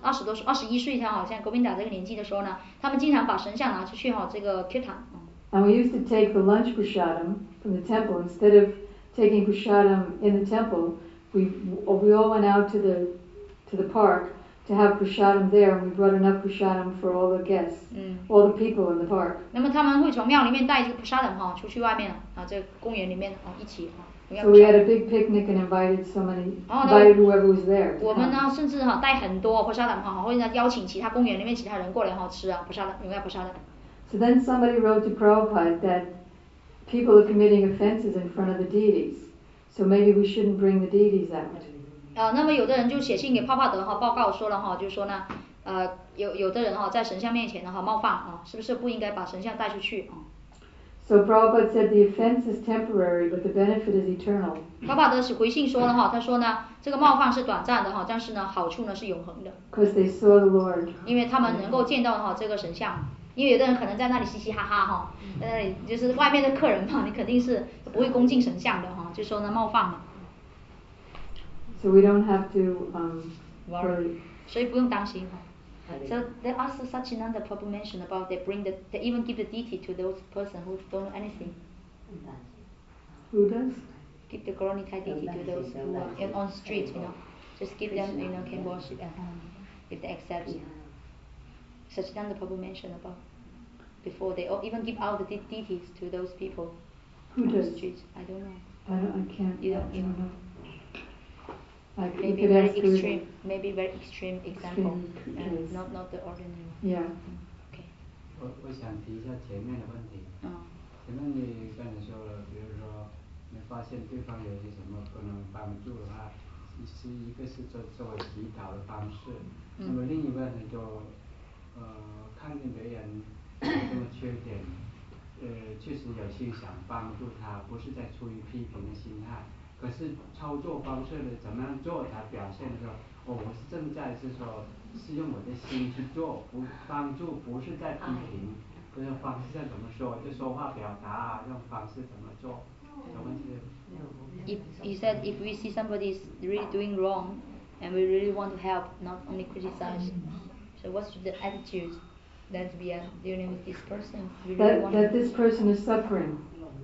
21岁像 Govinda 这个年纪的时候呢，他们经常把神像拿出去这个 kirtan。 And we used to take the lunch prasadam from the temple. Instead of taking prasadam in the temple, we all went out to the park to have prasadam there, and we brought enough prasadam for all the guests, all the people in the park. 那么他们会从庙里面带这个 prasadam 出去外面这个公园里面一起 So we had a big picnic and invited whoever was there. 我们呢甚至带很多 prasadam 会邀请其他公园里面其他人过来吃prasadam 永远 prasadam。 So then somebody wrote to Prabhupada that people are committing offenses in front of the deities, so maybe we shouldn't bring the deities out. 那么有的人就写信给帕帕德报告说了就是说呢有的人在神像面前冒犯是不是不应该把神像带出去 So Prabhupada said the offense is temporary, but the benefit is eternal. 帕帕德回信说了他说呢这个冒犯是短暂的但是呢好处呢是永恒的。 Because they saw the Lord. 因为他们能够见到这个神像，因为有的人可能在那里嘻嘻哈哈在那里就是外面的客人你肯定是不会恭敬神像的就说呢冒犯嘛。 So we don't have to worry. 所以不用担心。So there also such another Prabhu mentioned about they even give the deity to those person who don't know anything. Who does? Give the Gauranitai deity to those who are on street, just give them, can worship at home if they accept. Such another Prabhu mentioned about before they even give out the deities to those people. Who on does? The street. I don't know. I can't. You don't know. Maybe very extreme example, and not the ordinary. Yeah. Okay. 我想提一下前面的问题。前面你刚才说了，比如说发现对方有些什么不能帮助的话，一个是作为祈祷的方式，那么另一个呢就看见别人有什么缺点，确实有心想帮助他，不是在出于批评的心态，可是操作方式呢怎么样做才表现的时候，我是正在是说是用我的心去做，不帮助不是在批评，这种方式怎么说，就说话表达啊，这种方式怎么做，什么是。 If he said if we see somebody is really doing wrong and we really want to help, not only criticize, so what's the attitude that we are dealing with this person? We really that this person is suffering.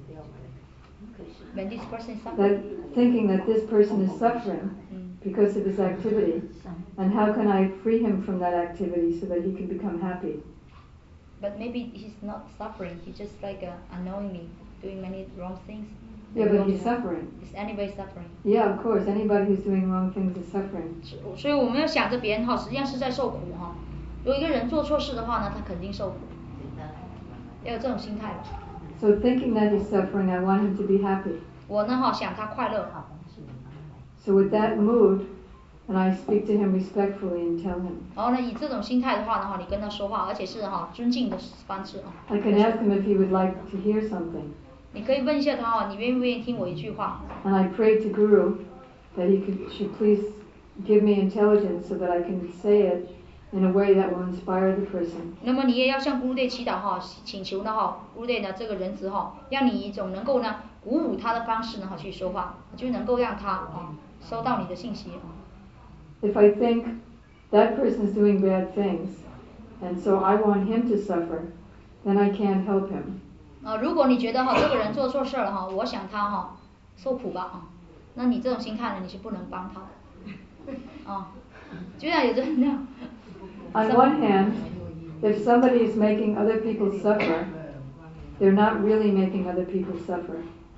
When this person is suffering. Thinking that this person is suffering because of his activity, and how can I free him from that activity so that he can become happy? But maybe he's not suffering. He's just like unknowingly doing many wrong things. Yeah, but he's suffering. Is anybody suffering? Yeah, of course. Anybody who's doing wrong things is suffering. 所以我们要想着别人哈，实际上是在受苦哈。如果一个人做错事的话呢，他肯定受苦。要有这种心态。 So thinking that he's suffering, I want him to be happy. 我呢哈想他快乐。 So with that mood, and I speak to him respectfully and tell him. 然后呢，以这种心态的话呢哈，你跟他说话，而且是哈尊敬的方式啊。 I can ask him if he would like to hear something. 你可以问一下他哈，你愿不愿意听我一句话 ？And I pray to Guru that he should please give me intelligence so that I can say it in a way that will inspire the person. 那么你也要向古鲁队祈祷哈，请求呢哈，古鲁队呢这个人子哈，让你以一种能够呢鼓舞他的方式呢哈去说话，就能够让他收到你的信息。 If I think that person is doing bad things, and so I want him to suffer, then I can't help him. 如果你觉得哈这个人做错事了哈，我想他哈受苦吧那你这种心态呢，你是不能帮他的居然有这样。 On one hand, if somebody is making other people suffer, they're not really making other people suffer.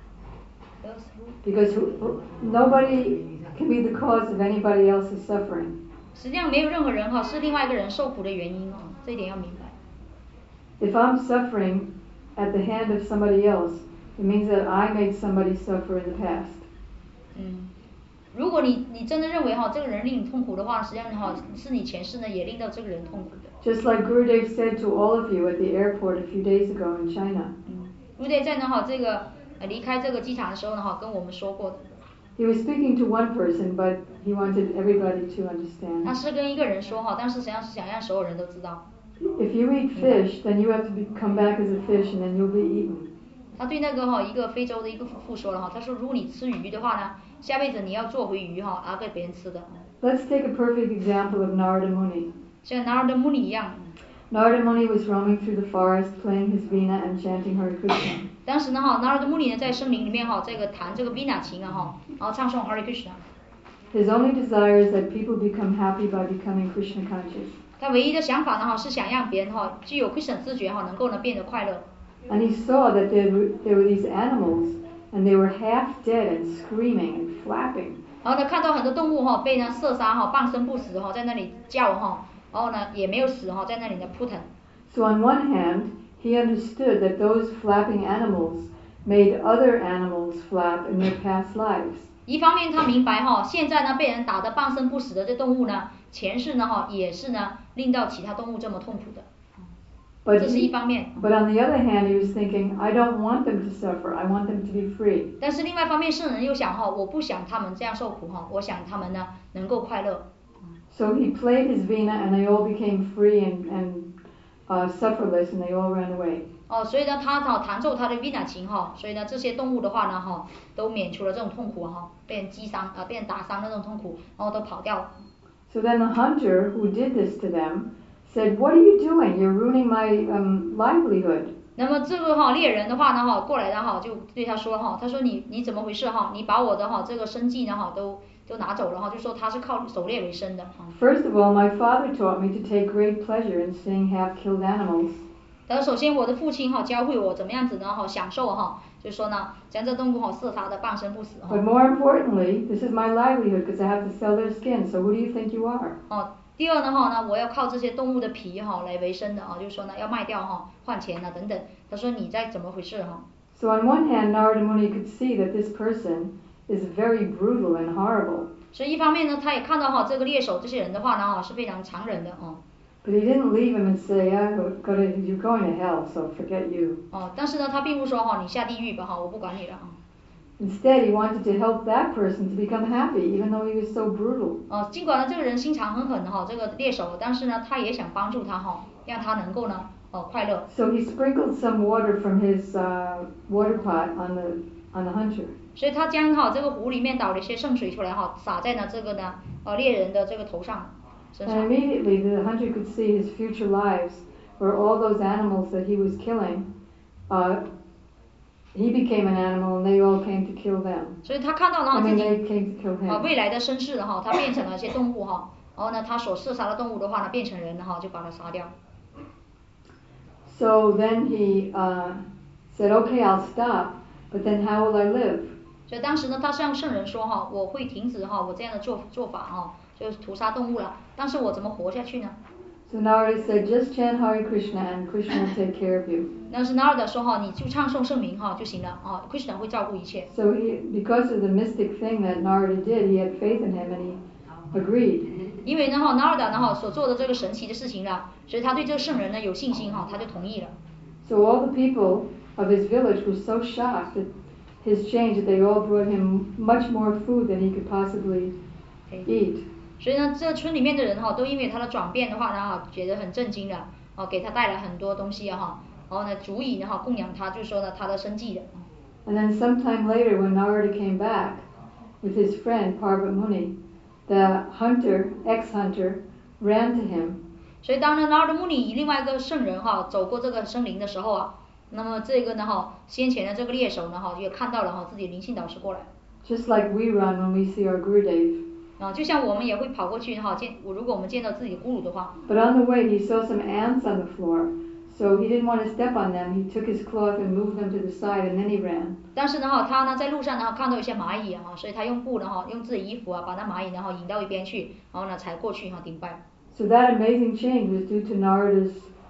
Because nobody can be the cause of anybody else's suffering. 实际上没有任何人哈是另外一个人受苦的原因这一点要明白。 If I'm suffering at the hand of somebody else, it means that I made somebody suffer in the past. 如果你真的认为这个人令你痛苦的话，实际上是你前世呢也令到这个人痛苦的。 Just like Gurudev said to all of you at the airport a few days ago in China. Gurudev 在呢这个离开这个机场的时候呢跟我们说过的。 He was speaking to one person, but he wanted everybody to understand. 他是跟一个人说但是实际上是想让所有人都知道。 If you eat fish, then you have to come back as a fish, and then you'll be eaten. 他对那个一个非洲的一个夫妇说了他说如果你吃鱼的话呢，下辈子你要做回鱼给别人吃的。 Let's take a perfect example of Narada Muni. 像 Narada Muni 一样。 Narada Muni was roaming through the forest, playing his veena and chanting Hare Krishna. 当时呢Narada Muni 呢在森林里面这个弹这个 veena 琴然后唱诵 Hare Krishna。 His only desire is that people become happy by becoming Krishna conscious. 他唯一的想法呢是想让别人具有 Krishna 自觉能够呢变得快乐。 And he saw that there were these animals, and they were half dead and screaming and flapping. 然后呢看到很多动物被呢射杀半生不死在那里叫然后呢也没有死在那里呢扑腾。 So on one hand, he understood that those flapping animals made other animals flap in their past lives. 一方面他明白现在呢被人打得半生不死的这动物呢，前世呢也是呢令到其他动物这么痛苦的。这是一方面。 But on the other hand, he was thinking, I don't want them to suffer. I want them to be free. 但是另外一方面，圣人又想我不想他们这样受苦我想他们呢能够快乐。 So he played his veena, and they all became free and sufferless, and they all ran away. 所以呢他弹奏他的 veena 琴所以呢这些动物的话呢都免除了这种痛苦被人击伤被人打伤的那种痛苦，然后都跑掉了。 So then the hunter who did this to them said, "What are you doing? You're ruining my livelihood." 那么这个猎人的话呢过来的就对他说他说你怎么回事你把我的这个生计呢都拿走了就说他是靠狩猎为生的。 First of all, my father taught me to take great pleasure in seeing half-killed animals. 但首先我的父亲教会我怎么样子呢享受就是说呢将这动物射杀的半生不死。 But more importantly, this is my livelihood because I have to sell their skin. So who do you think you are? 第二呢我要靠这些动物的皮来为生的就是说呢要卖掉换钱等等。他说你在怎么回事 So So on one hand, Narada Muni could see that this person is very brutal and horrible. 所以一方面呢，他也看到哈这个猎手这些人的话呢，是非常残忍的哦。 But he didn't leave him and say, "You're going to hell, so forget you." 哦，但是呢，他并不说哈，你下地狱吧哈，我不管你了啊。 Instead, he wanted to help that person to become happy, even though he was so brutal. 哦，尽管呢这个人心肠很狠哈，这个猎手，但是呢，他也想帮助他哈，让他能够呢快乐。 So he sprinkled some water from his water pot on the hunter. 所以他将哈这个壶里面倒了一些圣水出来哈，洒在呢这个呢猎人的这个头上身上。 And immediately the hunter could see his future lives, where all those animals that he was killing, he became an animal and they all came to kill them. 所以他看到呢 they came to kill him. 未来的身世哈，他变成了一些动物哈，然后呢他所射杀的动物的话呢变成人哈，就把它杀掉。 So then he said, "Okay, I'll stop, but then how will I live?" 所以当时呢，他向圣人说哈，我会停止哈我这样的做法哈，就是屠杀动物了，但是我怎么活下去呢？ So Narada said, "Just chant Hare Krishna and Krishna will take care of you." 但是 Narada 说哈，你就唱诵圣名哈就行了啊 ，Krishna 会照顾一切。 So because of the mystic thing that Narada did, he had faith in him and he agreed. 因为呢哈 Narada 呢哈所做的这个神奇的事情呢，所以他对这个圣人呢有信心哈，他就同意了。 So all the people of his village were so shocked at his change that they all brought him much more food than he could possibly eat. 所以呢，这村里面的人哈，都因为他的转变的话呢，觉得很震惊的，给他带来很多东西哈，然后呢，足以呢供养他，就是说呢，他的生计的。 And then sometime later, when Narada came back with his friend Parvat Muni, the ex-hunter, ran to him. 所以当呢 Narada Muni 以另外一个圣人哈走过这个森林的时候啊，那么这个呢先前的这个猎手呢也看到了自己灵性导师过来。 Just like we run when we see our Gurudev. 就像我们也会跑过去如果我们见到自己的咕噜的话。 But on the way he saw some ants on the floor, so he didn't want to step on them. He took his cloth and moved them to the side, and then he ran. 但是呢他呢在路上看到一些蚂蚁所以他用布用自己衣服把那蚂蚁引到一边去，然后呢才过去顶拜。 So that amazing change was due to Narada's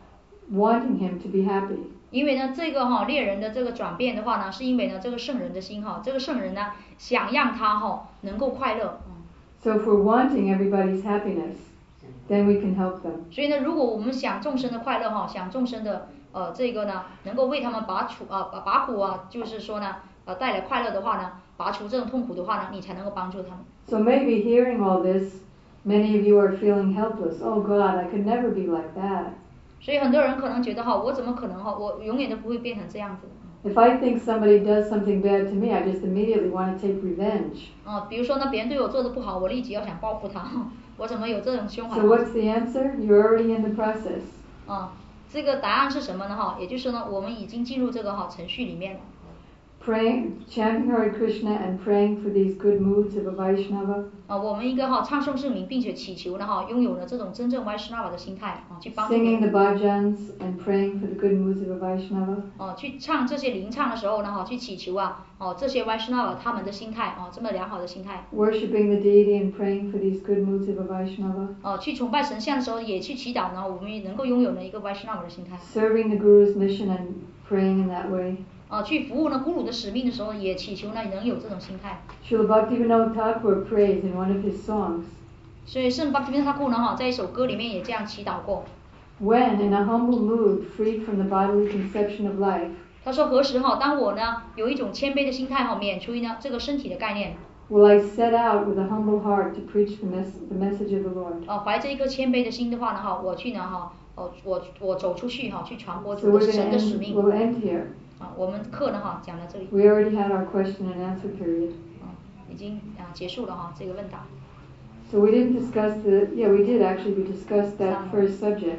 wanting him to be happy. 因为呢这个猎人的这个转变的话呢，是因为呢这个圣人的心这个圣人呢想让他能够快乐。 So if we're wanting everybody's happiness, then we can help them. 所以呢，如果我们想众生的快乐想众生的这个呢，能够为他们拔苦就是说呢带来快乐的话呢，拔除这种痛苦的话呢，你才能够帮助他们。 So maybe hearing all this, many of you are feeling helpless. Oh God, I could never be like that. 所以很多人可能觉得我怎么可能我永远都不会变成这样子。 If I think somebody does something bad to me, I just immediately want to take revenge. 比如说呢，别人对我做的不好，我立即要想报复他，我怎么有这种凶悍 So what's the answer? You're already in the process. 这个答案是什么呢？也就是呢，我们已经进入这个程序里面了。 Praying, chanting Hare Krishna and praying for these good moods of a Vaishnava. 我们应该唱诵圣名，并且祈求呢拥有了这种真正 Vaishnava 的心态去帮助。 Singing the bhajans and praying for the good moods of a Vaishnava. 去唱这些灵唱的时候呢去祈求这些 Vaishnava 他们的心态这么良好的心态。 Worshipping the deity and praying for these good moods of a Vaishnava. 去崇拜神像的时候也去祈祷呢，我们能够拥有一个 Vaishnava 的心态。 Serving the Guru's mission and praying in that way. 去服务呢咕噜的使命的时候，也祈求呢能有这种心态。 Srila Bhaktivinoda Thakur prays in one of his songs. 所以圣 Bhaktivinoda Thakur 呢在一首歌里面也这样祈祷过。 When in a humble mood, freed from the bodily conception of life. 他说何时当我呢有一种谦卑的心态免除于呢这个身体的概念。 Will I set out with a humble heart to preach the message of the Lord? 怀着一颗谦卑的心的话呢我去呢我走出去去传播主的神的使命。 We'll end here. 我们课呢讲到这里。 We already had our question and answer period. 已经结束了这个问答。 So we didn't discuss we did actually. We discussed that first subject.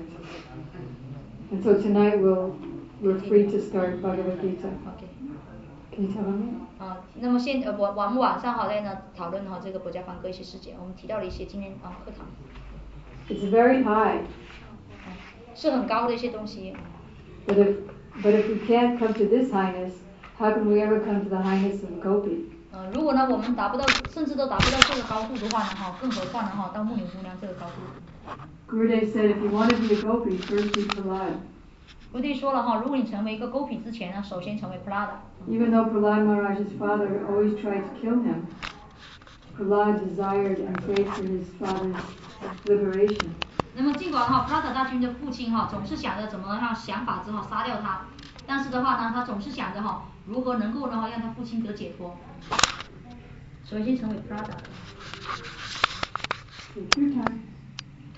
And so tonight we're free to start Bhagavad Gita. Okay. Can you tell me? 那么我们晚上在呢讨论这个博家梵歌一些事情，我们提到了一些今天课堂。 It's very high. 是很高的一些东西。 But if we can't come to this highness, how can we ever come to the highness of Gopi? 如果呢我们达不到，甚至都达不到这个高度的话呢更何况呢到牧女姑娘这个高度。 Gurudev said, if you want to be a Gopi, first be Prahlad. 菩提说了哈，如果你成为一个狗皮之前呢，首先成为 Prada。 Even though Prahlad Maharaj's father always tried to kill him, Prahlad desired and prayed for his father's liberation. 那么尽管哈，Prada 大军的父亲哈总是想着怎么样想法子哈杀掉他，但是的话呢，他总是想着哈如何能够呢让他父亲得解脱。首先成为 Prada。 Take your time.